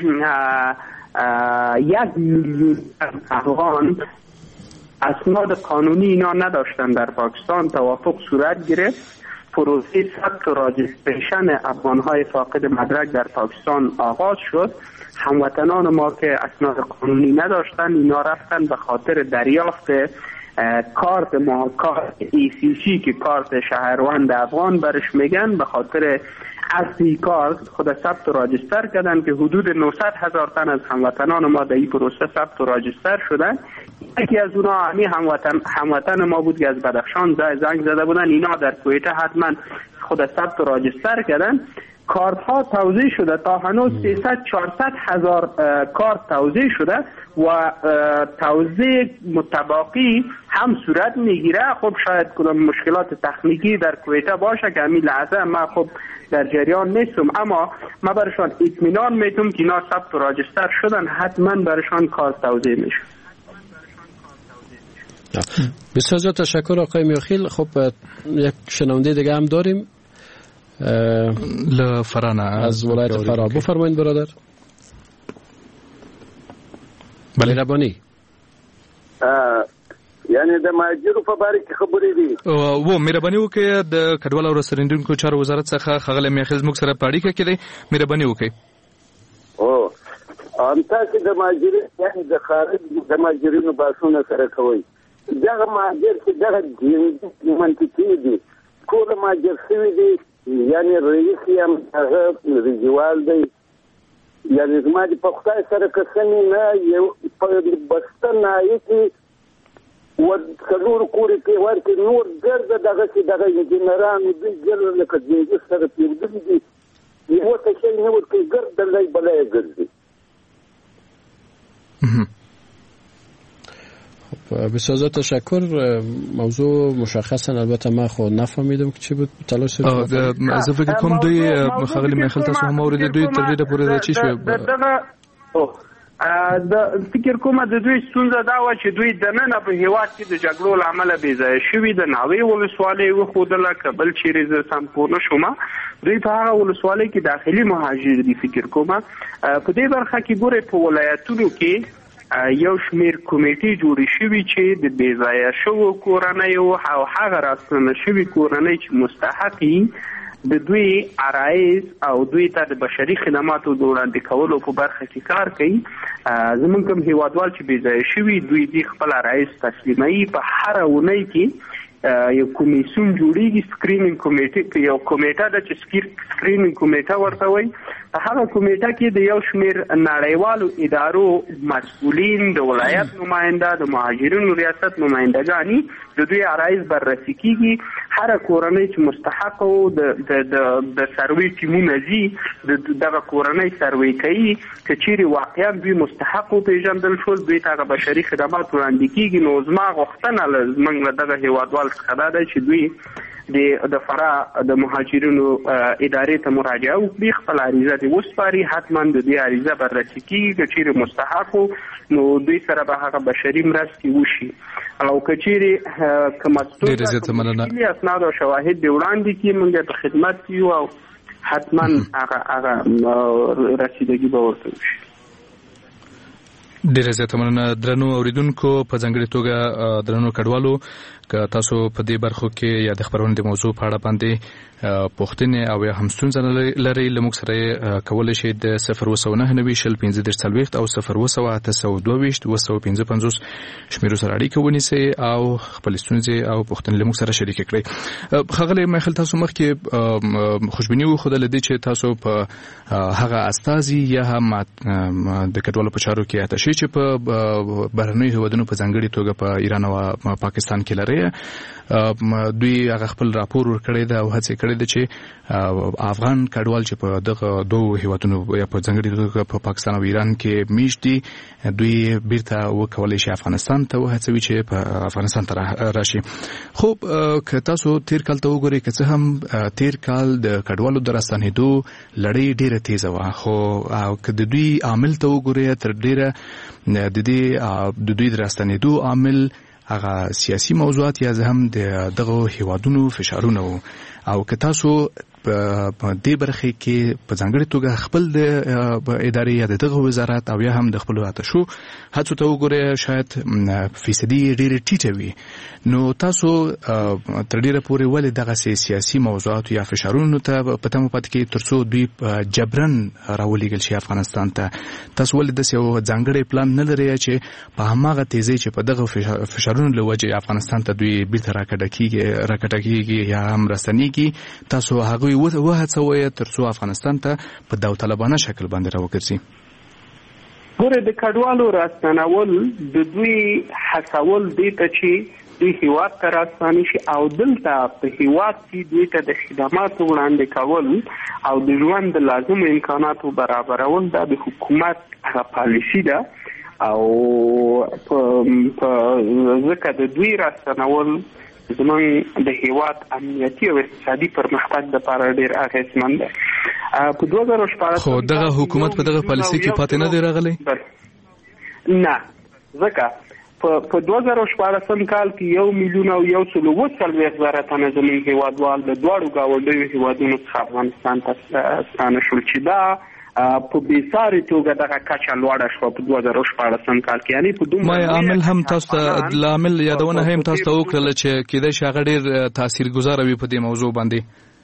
یک میلیون افغان اسناد قانونی اینا نداشتن در پاکستان. توافق صورت گرفت، پروسه ثبت و راجستریشن افغان‌های فاقد مدرک در پاکستان آغاز شد. هموطنان ما که اسناد قانونی نداشتن اینا رفتن به خاطر دریافت کارت ما کارت ای سی سی که کارت شهروند افغان برش میگن، به خاطر اصلی کارت خود ثبت و راجستر کردن که حدود نهصد هزار تن از هموطنان ما در این پروسه ثبت و راجستر شدن. یکی از اونا همین هموطن هموطن ما بود که از بدخشان زنگ زده بودن، اینا در کویته حتما خود ثبت و راجستر کردن. کارت ها توزیع شده، تا هنوز سیصد چهارصد هزار کارت توزیع شده و توزیع متباقی هم صورت میگیره. خب شاید کدام مشکلات تکنیکی در کویته باشه که همین لحظه ما خب در جریان نیستم، اما ما برشان اطمینان میتونم که اینا ثبت و راجستر شدن، حتما برشان کارت توزیع میشه. بسیار تشکر آقای میاخیل. خب یک شنونده دیگه هم داریم لفرانه از ولایت فرا. بفرمایید برادر. بله ربانی. یعنی د ماجرو په باره کې خبرې دي او مهرباني وکړئ د کډوال او رسندونکو چارو وزارت څخه خغل میاخیل موږ سره پاړی کې کړي. مهرباني وکړئ. او ان تاسو د ماجري یعنی د خارج د ماجرینو باسونه سره کوي. دغه ماجر چې دغه د منطقي دي ټول ماجر شوی دي، یعنی رئیس یم هغه رجوال دی، یعنی زما د پخته سره کسنی نه یو په بستر نه ایتی و څلور کورې کې ورته نور ګرځه دغه چې دغه انجینرانو دوی ګرځه لکه زنګي سره پیرګلي دي، یو څه شی نه ورته ګرځه لای بلای ګرځي. بسیار تشکر. موضوع مشخصا البته من خود نفهمیدم که چی بود تلاش از از فکر کنم دوی خغلی میخل تاسو هم اورید دوی تر دې پورې چی شو د فکر کوم د دوی ستونزه دا و چې دوی د نن په هیواد کې د جګړو لامل بې ځای شوي د ناوی ولسوالۍ وخودله کبل چیرې ز سم پورنه شومه دوی په هغه ولسوالۍ کې داخلي مهاجر دي. فکر کوم په دې برخه کې ګوره په ولایتونو کې یو شمیر کمیټې جوړې شوي چې د بې ځایه شوو کورنیو او هغه راستنه شوي کورنۍ چې مستحقي د دوی عرایض او دوی ته د بشري خدماتو د وړاندې کولو په برخه کې کار کوي. زمونږ کوم هیوادوال چې بې ځایه شوي دوی دې خپل عرایض تسلیموي. په هره اونۍ کې یو کمیسیون جوړیږي، سکرینینګ کمیټه یو کمیټه ده چې سکرینینګ کمیټه ورته وایي. په هغه کمیټه کې د یو شمیر نړیوالو ادارو مسؤلین، د ولایت نماینده، د مهاجرینو ریاست نمایندګانی د دوی عرایض بررسي کیږي. هر کورنۍ چې مستحق وو د د د سروي ټیمونه زی دغه کورنۍ سروي کوي چې چیرې واقعا دوی مستحق وو پیژندل شول، دوی ته بشري خدمات وړاندې کیږي. نو زما غوښتنه زموږ دغه هیوادوال څخه ده چې دوی د د فرا د مهاجرینو ادارې ته مراجعه وکړي، خپل عریضه دې وسپاري. حتما د دې عریضه بررسي کیږي، که چیرې مستحق نو دوی سره به هغه بشري مرستې وشي، او که چیرې که مستحق اسناد او شواهد دې وړاندې کړي موږ په خدمت کې یو، او حتما هغه هغه رسیدګي به ورته وشي. ډیره زیاته مننه درنو اوریدونکو، په ځانګړي توګه درنو کډوالو، که تاسو په دې برخو کې یا د خبرونې د موضوع په اړه باندې پوښتنې او یا هم ستونزه لرئ، له موږ سره کولی شئ د صفر اووه سوه نهه نوي شل پنځه دېرش څلوېښت او صفر اووه سوه اته سوه دوه ویشت اووه سوه پنځه پنځوس شمیرو سره اړیکه ونیسئ او خپل ستونزې او پوښتنې له موږ سره شریکې کړئ. ښاغلی میخیل، تاسو مخکې خوشبیني وښودله دې چې تاسو په هغه استازي یا هم د کډوالو په چارو کې اتشې چې په بهرنیو هیوادونو په ځانګړي توګه په ایران او پاکستان کې لري، دوی هغه خپل راپور ورکړی دی او هڅې کړې ده چې افغان کډوال چې په دغه دوه هیوادونو یا په ځانګړي توګه په پاکستان او ایران کې میشت دي، دوی بیرته وکولی شي افغانستان ته وهڅوي چې په افغانستان ته راشي. خو که تاسو تیر کال ته وګورئ، که څه هم تیر کال د کډوالو د راستنېدو لړۍ ډیره تیزه وه، خو که د دوی عامل ته وګورئ، تر ډیره د دې د دوی د راستنېدو عامل هغه سیاسي موضوعات یا هم د دغه هیوادونو فشارونه وو. او که تاسو په دې برخه کې په ځانګړي توګه خپل د ادارې یا دغه وزارت او یا هم د خپل اتشو هڅو ته وګورئ، شاید فیصدي ډېره ټیټه وي، نو تاسو تر ډېره پورې ولې دغه سیاسي موضوعات یا فشارونو ته په تمه پاتې کېږئ ترڅو دوی جبرن راولېږل شي افغانستان ته؟ تاسو ولې داسې یو ځانګړی پلان نه لرئ چې په هماغه تیزۍ چې په دغه فشارونو له وجې افغانستان ته دوی بیرته راکډه کېږي راکډه کېږي یا هم راستنېږي، تاسو هغوی وهڅوئ ترڅو افغانستان ته په داوطلبانه شکل باندې راوګرځي؟ ګوره، د کډوالو راستنول د دوی هڅول دي ته چې دوی هیواد ته راستانه شي او دلته په هیواد کې دوی ته د خدماتو وړاندې کول او د ژوند د لازمو امکاناتو برابرول دا د حکومت هغه پالیسي ده، او په ځکه د دوی راستنول زمونږ د هیواد امنیتي او اقتصادي پرمختګ دپاره ډېر اغېزمن دی. په دوه زره شپاړس خو دغه حکومت په دغه پالیسي کې پاتې نه دی راغلی؟ نه، ځکه په دوه زره شپاړسم کال کې یو میلیون او یو سل اووه څلوېښت زره تنه زموږ هیوادوال د دواړو ګاونډیو هیوادونو څخه افغانستان ته ستانه شول، چې دا په بېساري توګه دغه کچه لوړه شوه په دوه زره شپاړسم کال کې. یعنې په دومره ما عامل هم تاسو ته لامل یادونه هم تاسو ته وکړله چې کېدای شي هغه ډېر تاثیرګذاره وي په دې موضوع باندې.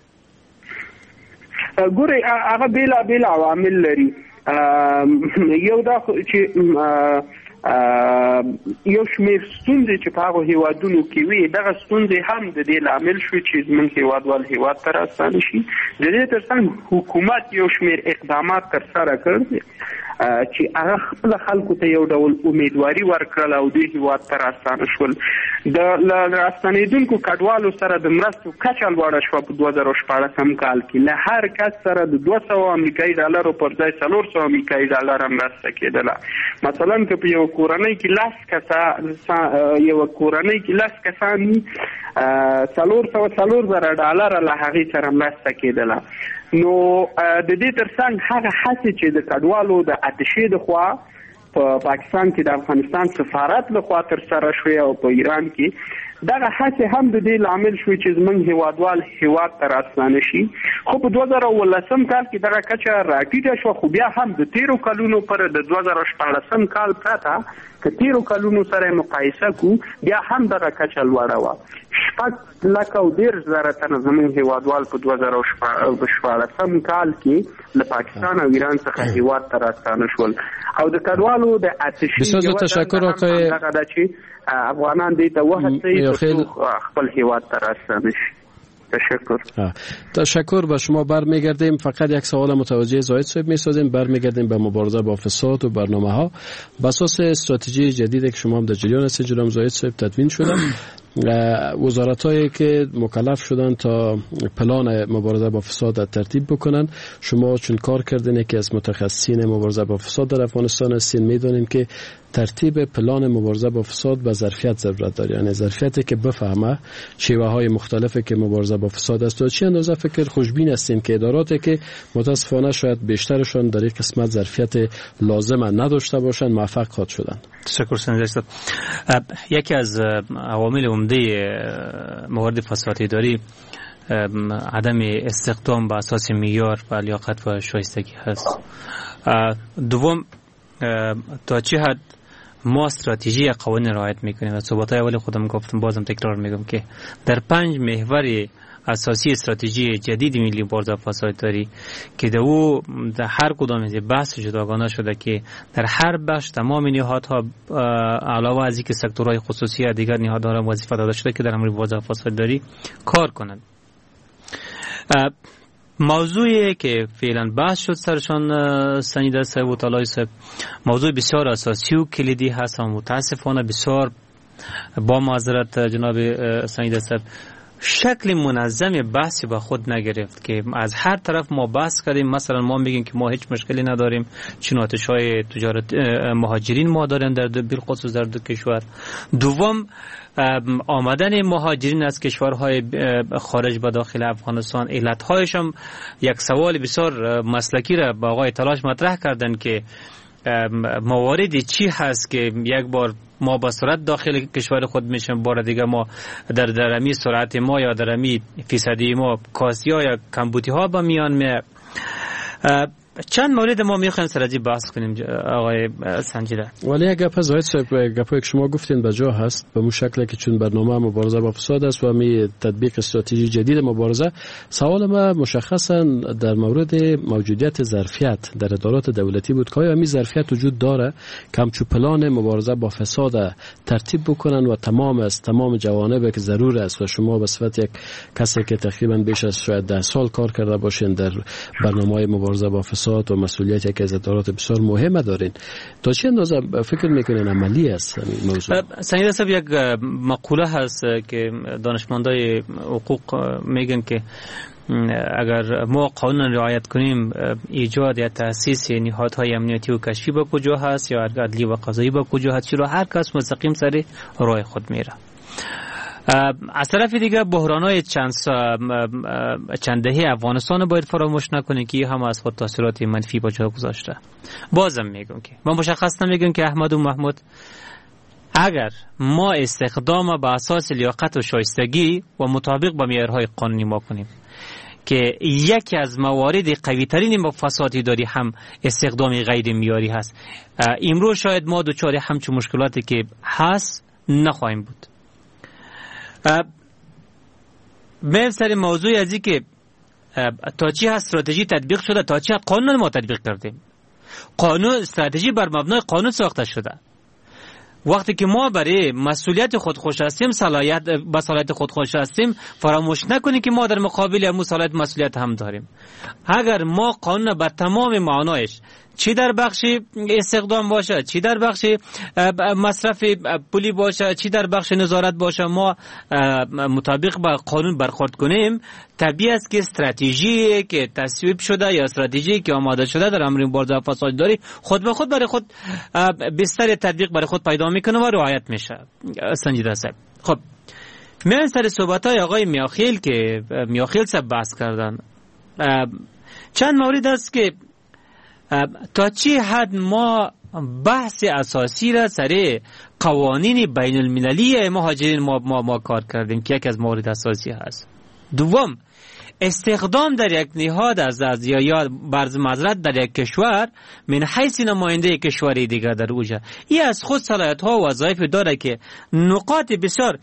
ګورئ، هغه بېلابېل عوامل لري. یو دا چې یو شمېر ستونزې چې په هغو هیوادونو کې وي، دغه ستونزې هم د دې لامل شوې چې زموږ هیوادوال هیواد ته راستانه شي. د دې تر څنګ حکومت یو شمېر اقدامات ترسره کړ چې هغه خپل خلکو ته یو ډول امیدواري ورکړل او دوی هیواد ته راستانه شول. د راستنېدونکو کډوالو سره د مرستو کچه لوړه شوه په دوه زره شپاړسم کال کې. له هر کس سره د دوه سوه امریکایي ډالرو پر ځای څلور سوه امریکایي ډالره مرسته کېدله. مثلا که په یو کورنۍ کې لس کسه یو کورنۍ کې لس کسان وي، څلور سوه څلور زره ډالره له هغې سره مرسته کېدله. نو د دې ترڅنګ هغه هڅې چې د کډوالو د اتشې د خوا په پاکستان کې د افغانستان سفارت له خوا ترسره شوې او په ایران کې، دغه هڅې هم د دې لامل شوې چې زموږ هیوادوال هیواد ته راستانه شي. خو په دوه زره اوولسم کال کې دغه کچه راټیټه شوه، خو بیا هم د تیرو کلونو پر د دوه زره شپاړسم کال پرته که تیرو کلونو سره مقایسه کو بیا هم دغه کچه لوړه وه. شپږ لکه او دېرش زره تنه زموږ هیوادوال په دوه زره شپاړسم کال کې له پاکستان او ایران څخه هیواد ته راستانه شول. او د کډوالو د اتشې یوه تشکر آقای دغه ده چې افغانان دې ته وهڅوي ترڅو خپل هیواد ته راستانه شي. تشکر. تشکر. به شما برمیگردیم. فقط یک سوال متوجه زاید صاحب میسازیم، برمیگردیم به مبارزه با فساد و برنامه ها. بر اساس استراتژی جدیدی که شما هم در جریان هستید جناب زاید صاحب تدوین شده، وزارت هایی که مکلف شدن تا پلان مبارزه با فساد ترتیب بکنن، شما چون کار کردین که از متخصصین مبارزه با فساد در افغانستان هستین، میدونین که ترتیب پلان مبارزه با فساد به ظرفیت ضرورت داره، یعنی ظرفیتی که بفهمه شیوه های مختلفی که مبارزه با فساد است. و چی اندازه فکر خوشبین هستین که اداراتی که متاسفانه شاید بیشترشون در این قسمت ظرفیت لازم نداشته باشن موفق خواهد شدن؟ تشکر سنجید صاحب. یکی از عوامل عمده موارد فساد اداری عدم استخدام به اساس معیار و لیاقت و شایستگی هست. دوم، تا چه حد ما استراتژی قوانین رعایت میکنیم و صحبت‌های اولی خودم گفتم، بازم تکرار میگم که در پنج محور اساسی استراتژی جدید ملی مبارزه با فساد اداری که در او در هر کدام از بحث جداگانه شده که در هر بخش تمام نهادها علاوه از اینکه سکتورهای خصوصی و دیگر نهادها را وظیفه داده شده که در امر مبارزه با فساد اداری کار کنند. موضوعی که فعلا بحث شد سرشان سنجیده صاحب و طلایی صاحب موضوع بسیار اساسی و کلیدی هست و متاسفانه بسیار با معذرت جناب سنجیده صاحب شکل منظم بحثی با خود نگرفت که از هر طرف ما بحث کردیم. مثلا ما میگیم که ما هیچ مشکلی نداریم، چون آتش‌های تجارت مهاجرین ما داریم در بالخصوص در دو کشور. دوم، آمدن مهاجرین از کشورهای خارج به داخل افغانستان، علت‌هایش هم یک سوال بسیار مسلکی را با آقای تلاش مطرح کردن که مواردی چی هست که یک بار ما با سرعت داخل کشور خود میشیم، بار دیگه ما در درمی سرعت ما یا درمی فیصدی ما کاسی ها یا کمبوتی ها با میان می چند مورد ما میخوایم سرجی بحث کنیم آقای سنجیده. ولی یک گپ از آقای گپایی که شما گفتین به جا هست، به مو شکلی که چون برنامه مبارزه با فساد است و می تطبیق استراتژی جدید مبارزه، سوال ما مشخصا در مورد موجودیت ظرفیت در ادارات دولتی بود که آیا می ظرفیت وجود داره که همچون پلان مبارزه با فساد ترتیب بکنن و تمام از تمام جوانب که ضرور است و شما به صفت یک کسی که تقریبا بیش از شاید ده سال کار کرده باشین در برنامه‌های مبارزه با فساد و مسئولیت که از ادارات بسیار مهمه دارین، تا چه اندازه فکر میکنین عملی است این موضوع؟ سنجیده صاحب، یک مقوله هست که دانشمندای حقوق میگن که اگر ما قانون رعایت کنیم، ایجاد یا تأسیس نهادهای امنیتی و کشفی با کجا هست یا عدلی و قضایی با کجا هست، چرا هر کس مستقیم سر راه خود میره. از طرف دیگه بحران‌های چند چند دهه افغانستان باید فراموش نکنیم که هم از خود تاثیرات منفی با جا گذاشته. بازم میگم که ما مشخص نمیگم که احمد و محمود اگر ما استخدام به اساس لیاقت و شایستگی و مطابق با معیارهای قانونی ما کنیم که یکی از موارد قوی ترین با فساد اداری هم استخدام غیر معیاری هست، امروز شاید ما دچار همچون مشکلاتی که هست نخواهیم بود. من سر موضوع از این که تا چی هست استراتژی تطبیق شده، تا چی قانون ما تطبیق کردیم. قانون استراتژی بر مبنای قانون ساخته شده. وقتی که ما برای مسئولیت خود خوش هستیم، صلاحیت با صلاحیت خود خوش هستیم، فراموش نکنیم که ما در مقابل هم صلاحیت مسئولیت هم داریم. اگر ما قانون بر تمام معنایش، چی در بخش استخدام باشه، چی در بخش مصرف پولی باشه، چی در بخش نظارت باشه، ما مطابق با قانون برخورد کنیم، طبیعی است که استراتژی که تصویب شده یا استراتژی که آماده شده در امر مبارزه با فساد اداری خود به خود برای خود بستر تطبیق برای خود پیدا میکنه و رعایت میشه. سنجیده صاحب، خب من سر صحبت‌های آقای میاخیل که میاخیل صاحب بحث کردن، چند مورد است که تا چی حد ما بحث اساسی را سر قوانین بین المللی مهاجرین ما, ما, ما کار کردیم که یکی از موارد اساسی هست. دوم، استخدام در یک نهاد از از یا یا برز معذرت در یک کشور من حیث نماینده کشوری دیگر در اوجه، این از خود صلاحیت ها و وظایف داره که نقاط بسیار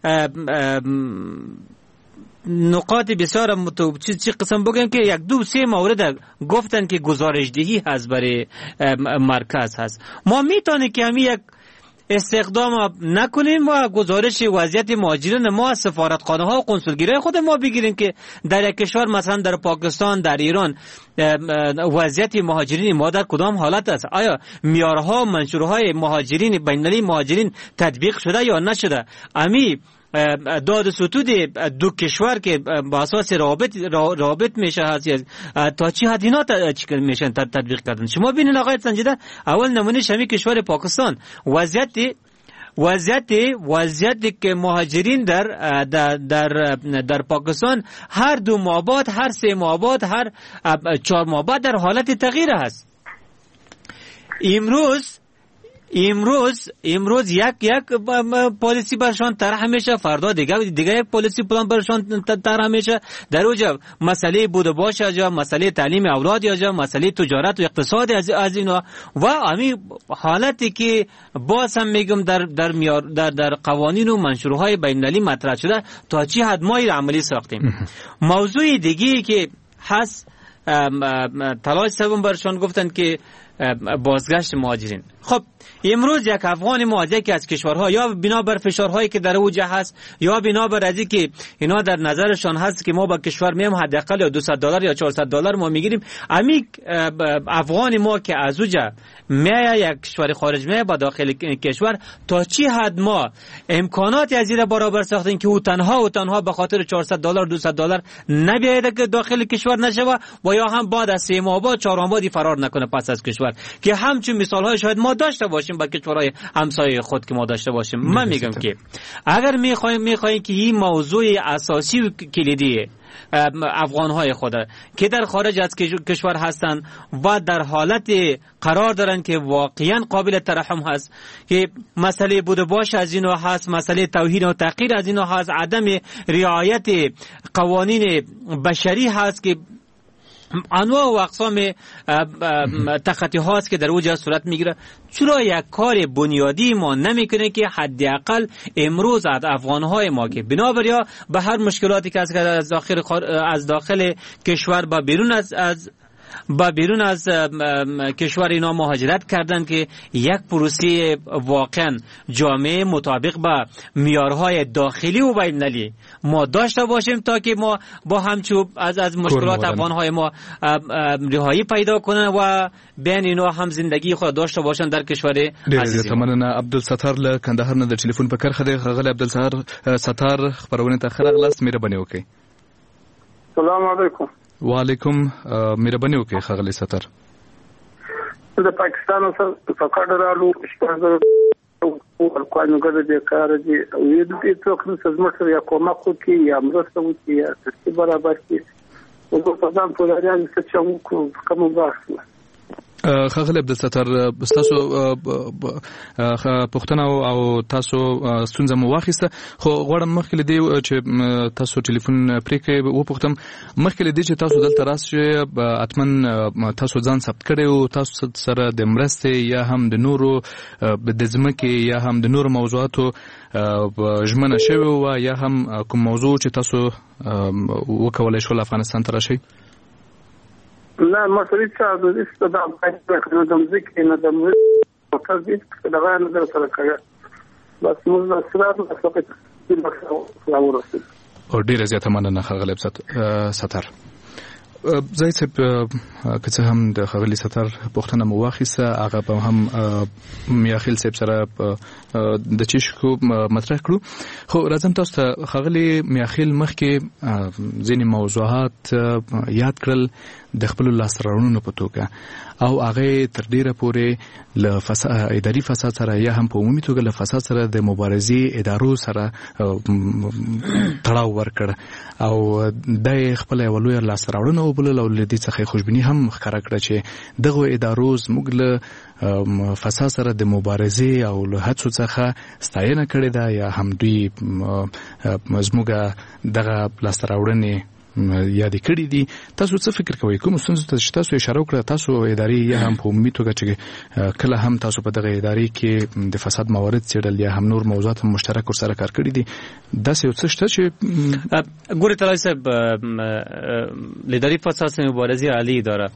نقاط بسیار متوب چی قسم بگم که یک دو سه مورد گفتن که گزارشدهی هست برای مرکز هست. ما میتونیم که همین یک استخدام نکنیم و گزارش وضعیت مهاجرین ما از سفارتخانه ها و قنصلگری خود ما بگیریم که در یک کشور مثلا در پاکستان، در ایران وضعیت مهاجرین ما در کدام حالت است، آیا معیارها و منشورهای مهاجرین بین‌المللی مهاجرین تطبیق شده یا نشده. امی داد و ستود دو کشور که با اساس رابط رابط میشه هست تا چی حد اینا چیکار میشن تطبیق کردن. شما ببینید آقای سنجیده، اول نمونه شمی کشور پاکستان وضعیت وضعیت وضعیت که مهاجرین در در در, در پاکستان هر دو ماه بعد، هر سه ماه بعد، هر چهار ماه بعد در حالت تغییر هست. امروز امروز امروز یک یک پالیسی برشان طرح میشه، فردا دیگه دیگه یک پالیسی پلان برشان طرح میشه. در اوجا مسئله بود باش یا مسئله تعلیم اولاد یا مسئله تجارت و اقتصاد از از اینا و همین حالتی که باز هم میگم در در میار در در قوانین و منشورهای بین المللی مطرح شده تا چی حد ما عملی ساختیم. موضوع دیگه که هست تلاش سوم برشان گفتن که بازگشت مهاجرین. خب امروز یک افغان مهاجر که از کشورها یا بنا بر فشارهایی که در اوج هست یا بنا بر ازی که اینا در نظرشان هست که ما با کشور میام حداقل دویست دلار یا چهارصد دلار ما میگیریم، امی افغان ما که از اوجا میای یک کشور خارج میای با داخل کشور تا چی حد ما امکاناتی از این برابر ساختیم که او تنها و تنها به خاطر چهارصد دلار دویست دلار نبیاید که داخل کشور نشه و یا هم بعد از سه ماه بعد چهار ماه بعد فرار نکنه پس از کشور، که همچون مثال های شاید ما داشته باشیم با کشورهای همسایه خود که ما داشته باشیم. من میگم که اگر میخوایم میخوایم که این موضوع اساسی و کلیدی افغانهای خود که در خارج از کشور هستند و در حالت قرار دارن که واقعا قابل ترحم هست، که مسئله بود باش از اینو هست، مسئله توهین و تحقیر از اینو هست، عدم رعایت قوانین بشری هست که انواع و اقسام تخطی هاست که در اوج صورت میگیره. چرا یک کار بنیادی ما نمیکنه که حداقل امروز از افغانهای ما که بنابر یا به هر مشکلاتی که از داخل از داخل کشور با بیرون از از با بیرون از کشور اینا مهاجرت کردن که یک پروسه واقعا جامعه مطابق با معیارهای داخلی و بین‌المللی ما داشته باشیم تا که ما با همچوب از از مشکلات افغانهای ما رهایی پیدا کنن و بین اینا هم زندگی خود داشته باشن در کشور عزیز. مننه. عبدالستار له کندهار نه د ټلیفون په کرخه دی. غل عبدالستار خبرونه ته خرغلاست مهرباني وکړئ. السلام علیکم. وعلیکم مهرباني وکړئ خغلی ستر. د پاکستان سره فقط رالو شپږ او الکوانو ګر دې کار دي وې دې څوک نو سمټ یا کومه کو کې یا مرسته وکړي یا څه برابر کې او په ځان په لري چې څنګه کوم واسه خغل عبدالستار تاسو پښتنه او تاسو ستونزه مو واخیسته، خو غواړم مخکې لدی چې تاسو ټلیفون پرې کې و پښتم مخکې لدی چې تاسو دلته راشئ اتمن تاسو ځان ثبت کړئ او تاسو سره د مرستې یا هم د نورو د ځمکې یا هم د نورو موضوعاتو ژمنه شوی و یا هم کوم موضوع چې تاسو وکولای شو افغانستان ته راشئ. لا مسؤولية شعب الاستدعاء بحيث ذكي ندم وكذب دغه نظر سره کوي بس موږ اسرار فقط د او ډیره زیاته مننه خغل ستر. زای صاحب که څه هم د خغلی ستر پښتنه مو واخیسته، هغه په هم میاخیل صاحب سره د چشکو مطرح کړو، خو راځم تاسو ته خغلی میاخیل مخکې ځینې موضوعات یاد کړل د خپل لاسرانونو په توګه او هغه تر ډیره پورې له فساد اداري فساد سره یا هم په عمومي توګه له فساد سره د مبارزې ادارو سره تړاو ورکړ او د خپل ولوی لاسرانونو وبل او لدی څخه خوشبینی هم ښکارا کړ چې دغه ادارو زموږ له فساد سره د مبارزې او له هڅو څخه ستاینه کړې ده یا هم دوی زموږ دغه لاسرانونه یاد کړی دي. تاسو څه فکر کوئ کوم ستونزې ته تاسو اشاره وکړه؟ تاسو اداري یا هم په عمومي توګه چې کله هم تاسو په دغه اداري کې د فساد موارد څېړل یا هم نور موضوعات هم مشترک ورسره کار کړی دي، داسې یو څه شته چې ګورې طلایي صاحب اداري فساد مبارزې عالی اداره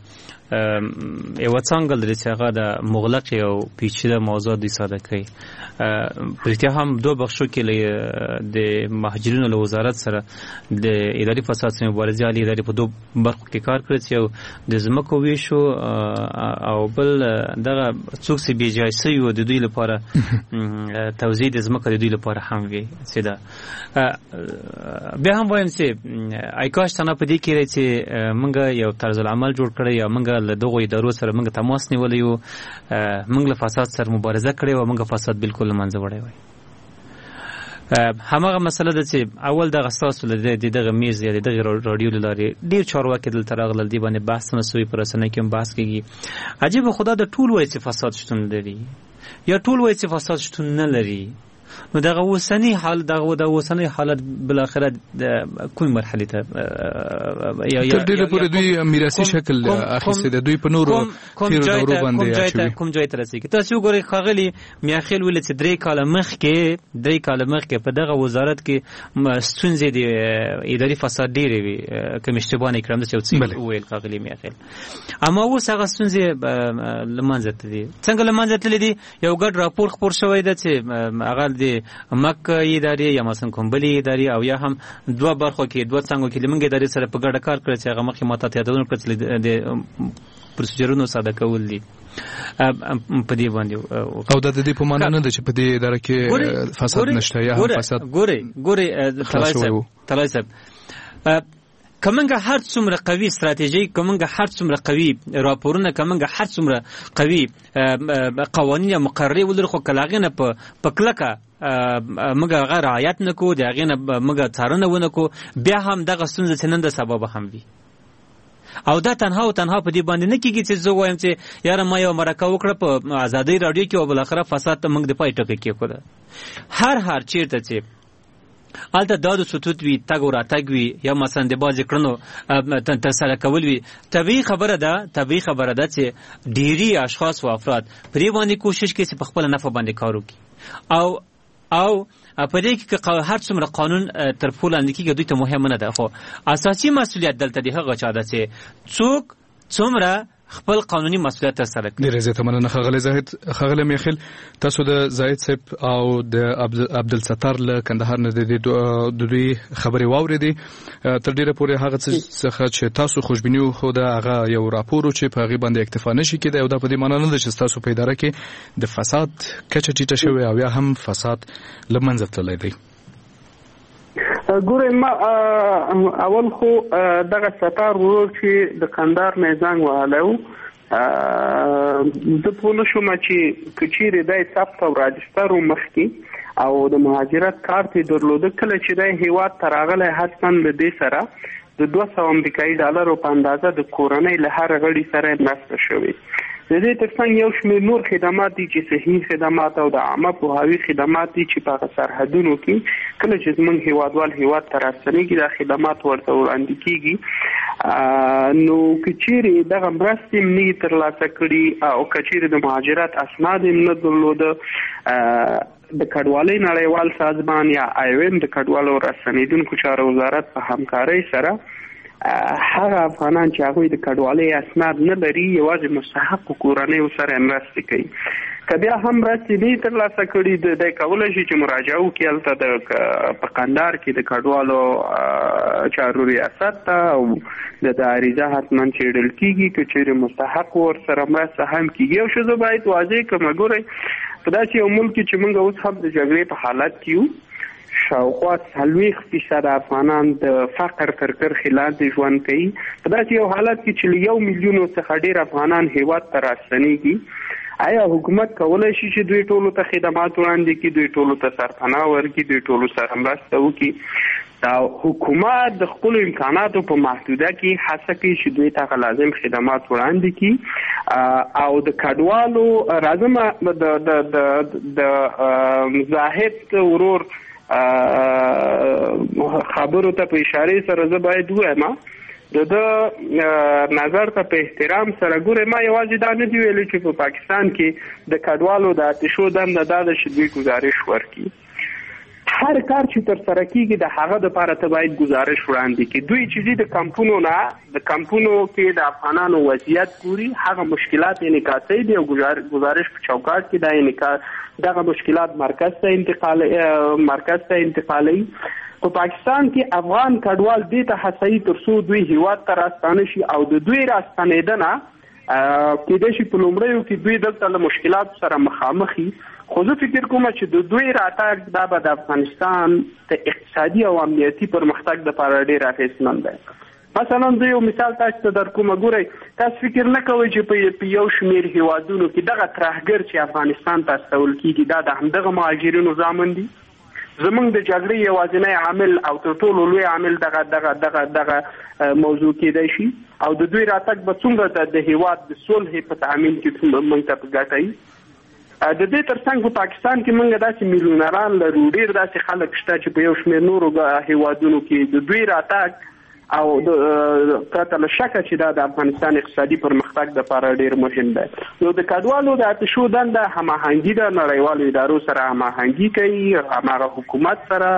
یو څنګه لري چې هغه د مغلق او پیچیده موضوع د ساده کوي پرتیا هم دوه بخشو کې د مهاجرینو له وزارت سره د اداري فساد سره مبارزه علي اداري په دوه برخو کې کار کړی چې د زمکو ویشو او بل دغه څوک چې بیجای سي و د دوی لپاره توزیع د زمکو د دوی لپاره هم وي سیده بیا هم وایم چې ایکاش تنه په دې کې چې موږ یو طرز العمل جوړ کړی یا موږ له دغه ادارو سره موږ تماس نیولې یو موږ له فساد سره مبارزه کړې او موږ فساد بالکل منځ وړی وای همغه مسله ده چې اول دغه تاسو له دغه میز یا دغه رادیو لاري ډیر چارواکي دلته راغلل دی باندې بحث نه سوی پرسنه کې بحث کیږي عجیب خدا د ټول وای چې فساد شتون لري یا ټول وای چې فساد شتون نه لري نو دغه وسنی حال دغه د وسنی حالت بل اخره کوم مرحله ته یا یا د پوره دوی میراثي شکل اخیسته د دوی په نورو تیر دورو باندې اچوي کوم ځای ته رسیږي تاسو ګورئ خاغلی میاخیل ول چې درې کال مخ کې درې کال مخ کې په دغه وزارت کې ستونزې د اداري فساد ډېرې وي کوم اشتباه نه کړم چې ویل خاغلی میاخیل اما اوس هغه ستونزې لمانځه دي څنګه لمانځه تللی دي یو ګډ راپور خبر شوی دی چې هغه د مکه اداري یا مثلا کومبلي اداري او یا هم دوه برخو کې دوه څنګه کې لمنګ اداري سره په ګډه کار کړی چې هغه مخې ماته یادونه کړل د پروسیجرونو ساده کول دي په دې باندې او د دې په معنا نه ده چې په دې اداره کې فساد نشته یا هم فساد ګوري ګوري طلای صاحب کمنګه هر څومره قوي استراتیژي کمنګه هر څومره قوي راپورونه کمنګه هر څومره قوي قوانین مقرري ولر خو کلاغینه په پکلکه مګه غیر رعایت نکو دا غینه مګه څارنه ونکو بیا هم دغه ستونزه چنند سبب هم وي او دا تنها او تنها په دې باندې نه کیږي چې زه وایم چې یاره ما یو مرکه وکړه په ازادي رادیو کې او بل اخره فساد ته موږ د پای ټکه کې کړه هر هر چیرته چې الته دادو سټوت وی تاګ ورا تاګ وی یا مثلا د باز کړنو تر سره کول وی طبيعي خبره ده طبيعي خبره ده چې ډيري اشخاص او افراد پرې باندې کوشش کوي چې په خپل نفع باندې کار وکړي او او په دې کې هر څومره قانون تر پول اندې کې دوی ته مهمه نه ده خو اساسي مسؤلیت دلته دی هغه چا ده چې څوک څومره خپل قانوني مسؤلیت سره کوي. ډیره زیاته مننه خغل زاهد خغل میخیل تاسو د زاهد صاحب او د عبدالستار له کندهار نه د دوی خبري واوریدي تر ډیره پورې هغه څه چې تاسو خوشبینی خو د هغه یو راپور چې په غي باندې اکتفا نشي کېدای او د په دې معنی نه چې تاسو په اداره کې د فساد کچه ټیټه شوی او یا هم فساد لمنځه تللی دی. ګوره ما اول خو دغه ستار ورور چې د کندهار نه زنګ وهلو د پوله شو ما چې کچيري دای ثبت او راجستر مخکي او د مهاجرت کارت درلوده کله چې د هیواد تراغله حسن د دې سره د دوه سوه امریکایي ډالرو په اندازه د کورنۍ له هر غړي سره مرسته شوې. د دې ترڅنګ یو شمېر نور خدمات دي چې صحي خدمات او د عامه پوهاوي خدمات دي چې په سرحدونو کې کله چې زموږ هیوادوال هیواد ته راستنېږي دا خدمات ورته وړاندې کیږي. نو کچيري دغه مرستې نه ترلاسه کړي او کچيري د مهاجرت اسناد نه درلوده د کډوالۍ نړیوال سازمان یا آیوین د کډوالو راستنېدونکو چارو وزارت په همکارۍ سره هغه افغانان چې هغه د کډوالۍ اسناد نه لري یوازې مستحق کورنۍ سره مرسته کوي. کبیا هم مرستې نه ترلاسه کړي د کولای شي چې مراجعه وکړي البته د په قندار کې د کډوالو چارو ریاست ته او د عریضه حتما چیرل کیږي چې مستحق ور سره مرسته هم کیږي او شزه باید واضح کوم ګورئ په داسې یو ملک کې چې موږ اوس هم د جګړې په حالت کې یو شاوخوا څلوېښت فیصد افغانان د فقر تر کرښې لاندې ژوند کوي په داسې یو حالت کې چې یو میلیون څخه ډېر افغانان هیواد ته راستنېږي. آیا حکومت کولای شي چې دوی ټولو ته خدمات وړاندې کړي دوی ټولو ته سرپناه ورکړي دوی ټولو سره مرسته وکړي؟ دا حکومت د خپل امکاناتو په محدوده کې هڅه کوي چې دوی ته لازم خدمات وړاندې کړي او د کډوالو راځم د د د زاهد ورور خبرو ته په اشاره سره زه باید وایم د د نظر ته په احترام سره ګوره ما یوازې دا نه دی ویلي چې په پاکستان کې د کډوالو د آتشو دنده دا ده چې دوی ګزارش ورکړي هر کار چې تر سره کیږي د هغه د لپاره ته باید گزارش وړاندې کړي. دوی چې د کمپونو نه د کمپونو کې د افغانانو وضعیت ګوري، هغه مشکلات انعکاسوي دي او گزارش په چوکاټ کې د انعکاس دغه مشکلات مرکز ته انتقال مرکز ته انتقالوي. په پاکستان کې افغان کډوال دې ته هڅوي تر څو دوی هیواد ته راستانه شي او د دوی راستنېدنه کېدای شي په لومړیو کې دوی دلته له مشکلاتو سره مخامخ وي. خو زه فکر کوم چې د دوی راتګ دا به د افغانستان د اقتصادي او امنیتي پرمختګ لپاره ډېر اغېزمن دی. مثلا زه یو مثال تاسو ته در کوم. ګورئ، تاسو فکر نه کوئ چې په یو شمېر هیوادونو کې دغه ترهګر چې افغانستان ته استول کېږي دا د همدغه مهاجرینو زامن دي. زمونږ د جګړې یوازینی عامل او تر ټولو لوی عامل دغه دغه دغه دغه موضوع کېدای شي او د دوی راتګ به څومره د هیواد د صلح په تأمین کې موږ ته په ګټه وي. د دې ترڅنګ په پاکستان کې موږ داسې میلیونران لرو، ډېر داسې خلک شته چې په یو شمېر نورو هیوادونو کې د دوی راتګ او پرته له شکه چې دا د افغانستان اقتصادي پرمختګ لپاره ډېر مهم دی. نو د کډوالو د اتشو دنده هماهنګي ده، نړیوالو ادارو سره هماهنګي کوي، هماغه حکومت سره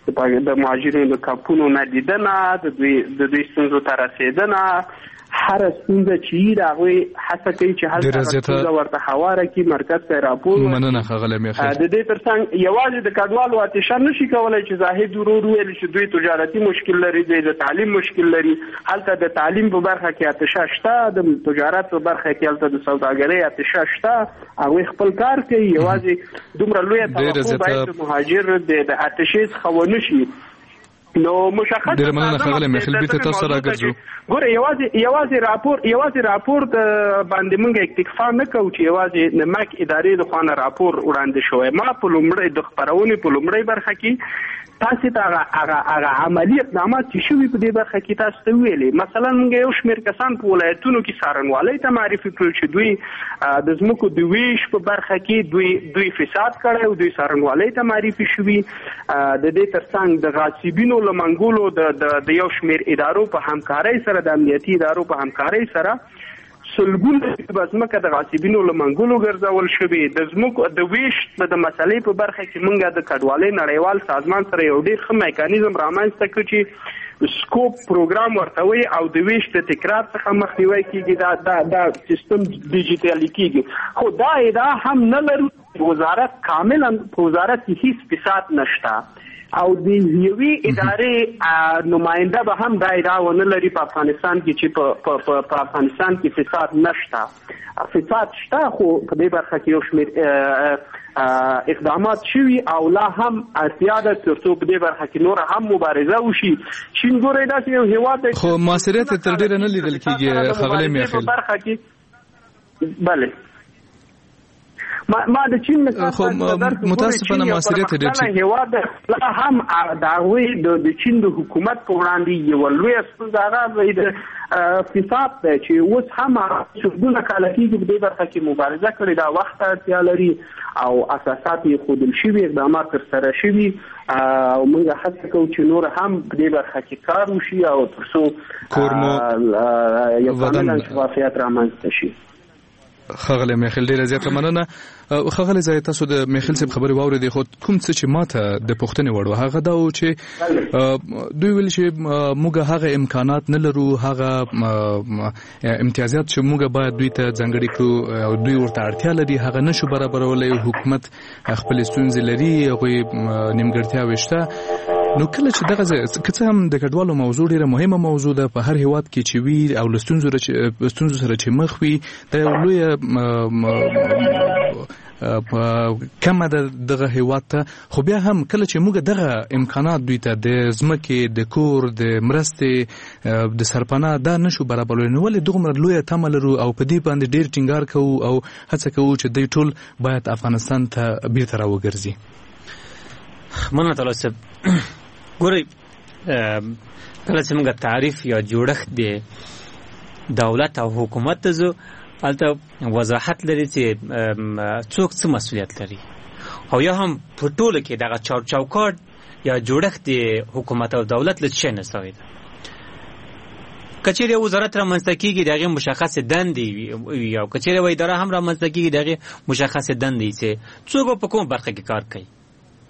د مهاجرینو د کمپونو نه لیدنه، د دوی د دوی ستونزو ته رسېدنه، هر ستونزه چې د هغوی هڅه کوي چې هلته ستونزه ورته هواره کړي، مرکز ته راپور مننه ښاغلی میخیل. د دې ترڅنګ یوازې د کډوالو اتشه نشي کولی چې زاهد ورور وویل چې دوی تجارتي مشکل لري، دوی د تعلیم مشکل لري. هلته د تعلیم په برخه کې اتشه شته، د تجارت په برخه کې هلته د سوداګرۍ اتشه شته، هغوی خپل کار کوي. یوازې دومره لویه توقع باید د مهاجر د اتشې څخه ونه شي. نو مشخص ډېر مننه ښاغلی میخیل، بیرته تاسو سره راګرځو. ګوره، یوازې یوازې راپور یوازې راپور باندې موږ اکتفا نه کوو چې یوازې د مک ادارې د خوا نه راپور وړاندې شوی. ما په لومړی د خپرونې په لومړۍ برخه کې تاسو ته هغه هغه عملي اقدامات چې شوي په دې برخه کې تاسو ته ویلې. مثلا موږ یو شمېر کسان په ولایتونو کې څارنوالۍ ته معرفي کړل چې دوی د ځمکو د ویش په برخه کې دوی دوی فساد کړی او دوی څارنوالۍ ته معرفي شوي. د دې ترڅنګ د غاصبینو له منګولو د یو شمېر ادارو په همکارۍ سره، د امنیتي ادارو په همکارۍ سره سلګونه ځمکه د غاصبینو له منګولو ګرځول شوې. د ځمکو د ویش د مسلې په برخه کې موږ د کډوالۍ نړیوال سازمان سره یو ډېر ښه میکانیزم رامنځته کړ چې سکوپ پروګرام ورته وي او د ویش د تکرار څخه مخنیوی کېږي. دا دا دا سیستم ډیجیټالي کېږي. خو دا ادعا هم نه لرو وزارت کاملا په وزارت کې هیڅ فساد نشته او د یوې ادارې نماینده به هم دا ادعا ونه لري په افغانستان کې چې په افغانستان کې فساد نشته. فساد شته، خو په دې برخه کې یو شمېر اقدامات شوي او لا هم اړتیا ده تر څو په دې برخه کې نور هم مبارزه وشي. چین ګورئ داسې یو هېواد دی خو موثریت تر ډېره نه لیدل کېږي ښاغلی میخیل. په برخه کې بله ما ما د چین خو متاسفانه موثریت ډېر هېواد لا هم د هغوی د چین د حکومت په وړاندې یوه لویه ستونزه هغه د فساد دی چې اوس هم څلورونه کاله کېږي په دې برخه کې مبارزه کړې. دا وخت اړتیا لري او اساسات یې ښودل شوي، اقدامات ترسره شوي او موږ هڅه کوو چې نور هم په دې برخه کې کار وشي او تر څو یو کامل شفافیت رامنځته شي. ښاغلی میخیل ډېره زیاته مننه. ښاغلی زه تاسو د میخیل صاحب خبرې واورېدې، خو کوم څه چې ماته د پوښتنې وړ و هغه دا و چې دوی ویل چې موږ هغه امکانات نه لرو، هغه امتیازات چې موږ باید دوی ته ځانګړي کړو او دوی ورته اړتیا لري هغه نشو برابرولی. حکومت خپلې ستونزې لري، هغوی نیمګړتیاوې شته. نو کله چې دغه که څه هم د کډوالو موضوع ډېره مهمه موضوع ده په هر هیواد کې چې وي او له ستونزو سره چې مخ وي، دا یو لویه په کمه ده دغه هیواد ته. خو بیا هم کله چې موږ دغه امکانات دوی ته د ځمکې، د کور، د مرستې، د سرپناه دا نشو برابرولی، نو ولې دومره لویه تمه لرو او په دې باندې ډېر ټینګار کوو او هڅه کوو چې دوی ټول باید افغانستان ته بیرته راوګرځي؟ مننه تعالی صاحب. ګورئ، کله چې موږ تعریف یا جوړښت د دولت او حکومت ته ځو، هلته وضاحت لري چې څوک څه مسؤلیت لري او یا هم په ټوله کې دغه چار چوکاټ یا جوړښت د حکومت او دولت له څه نه سوی ده. که چیرې وزارت رامنځته کېږي د هغې مشخصې دندې وي او که چیرې یوه اداره هم رامنځته کېږي د هغې مشخصې دندې چې څوک په کومه برخه کې کار کوي.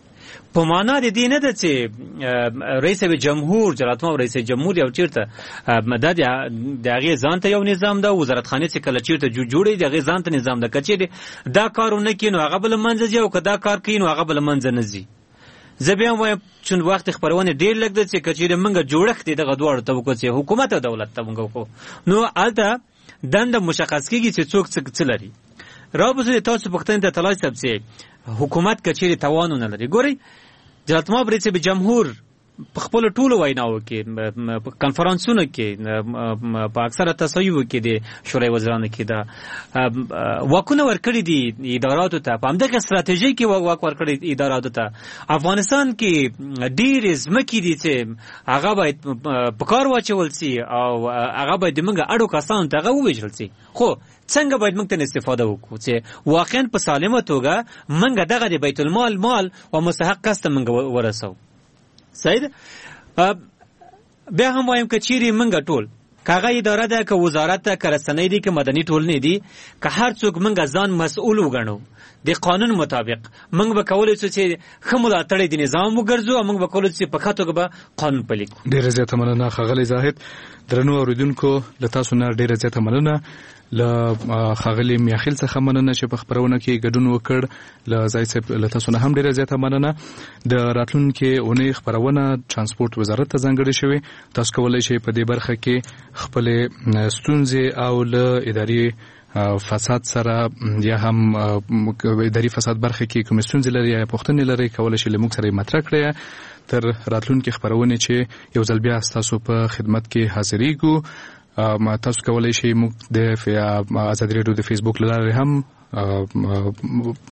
په معنا د دې نه ده چې رئیس جمهور جلالتمآب رئیس جمهور یو چیرته د هغې ځان ته یو نظام ده، وزارتخانې چې کله چیرته جوړې د هغې ځان ته نظام ده. که چیرې دا کار ونه کړي نو هغه به له منځه ځي، او که دا کار کوي نو هغه به له منځه نه ځي. زه بیا هم وایم چون وخت خپرونې ډېر لږ ده چې که چیرې موږ جوړښت یې دغه دواړو ته وکړو چې حکومت او دولت ته موږ وکړو، نو هلته دنده مشخص کېږي چې څوک څه لري. رابطه تاسو پوښتنې ته تلای صاحب چې حکومت که چیرې توان ونه لري، ګورئ جلالتمآب رئیس جمهور په خپلو ټولو ویناوو کې، په کنفرانسونو کې، په اکثره تصاویبو کې د شورای وزیرانو کې دا واکونه ورکړي دي اداراتو ته، په همدغه ستراتیژۍ کې واک ورکړي اداراتو ته. افغانستان کې ډېرې ځمکې دي چې هغه باید په کار واچول سي او هغه باید د موږ اړو کسانو ته هغه وویشل سي. خو څنګه باید موږ ته استفاده وکړو چې واقعا په سالمه توګه موږ دغه د بیت المال مال او مستحق کس ته موږ ورسو. صحیح ده. بیا هم وایم که چیرې موږ ټول که هغه اداره ده، که وزارت ده، که رسنۍ دي، که مدني ټولنې دي، که هر څوک موږ ځان مسؤل وګڼو د قانون مطابق، موږ به کولی شو چې ښه ملاتړی د نظام وګرځو او موږ به کولی شو چې په ښه توګه به قانون پلي کړو. ډېره زیاته مننه ښاغلی زاهد. درنو اورېدونکو له تاسو نه ډېره زیاته مننه. له ښاغلي میاخیل څخه مننه چې په خپرونه کې ګډون وکړ. له زاهد صاحب له تاسو نه هم ډېره زیاته مننه. د راتلونکې اونۍ خپرونه ترانسپورت وزارت ته ځانګړې شوې. تاسو کولی شئ په دې برخه کې خپلې ستونزې او له اداري فساد سره یا هم اداري فساد برخه کې کوم ستونزې لري یا پوښتنې لري، کولی شئ له موږ سره مطرح کړئ. تر راتلونکې خپرونې چې یو ځل بیا ستاسو په خدمت کې حاضرېږو، ما تاسو کولی شئ موږ د ازادي راډیو د فیسبوک له لارې هم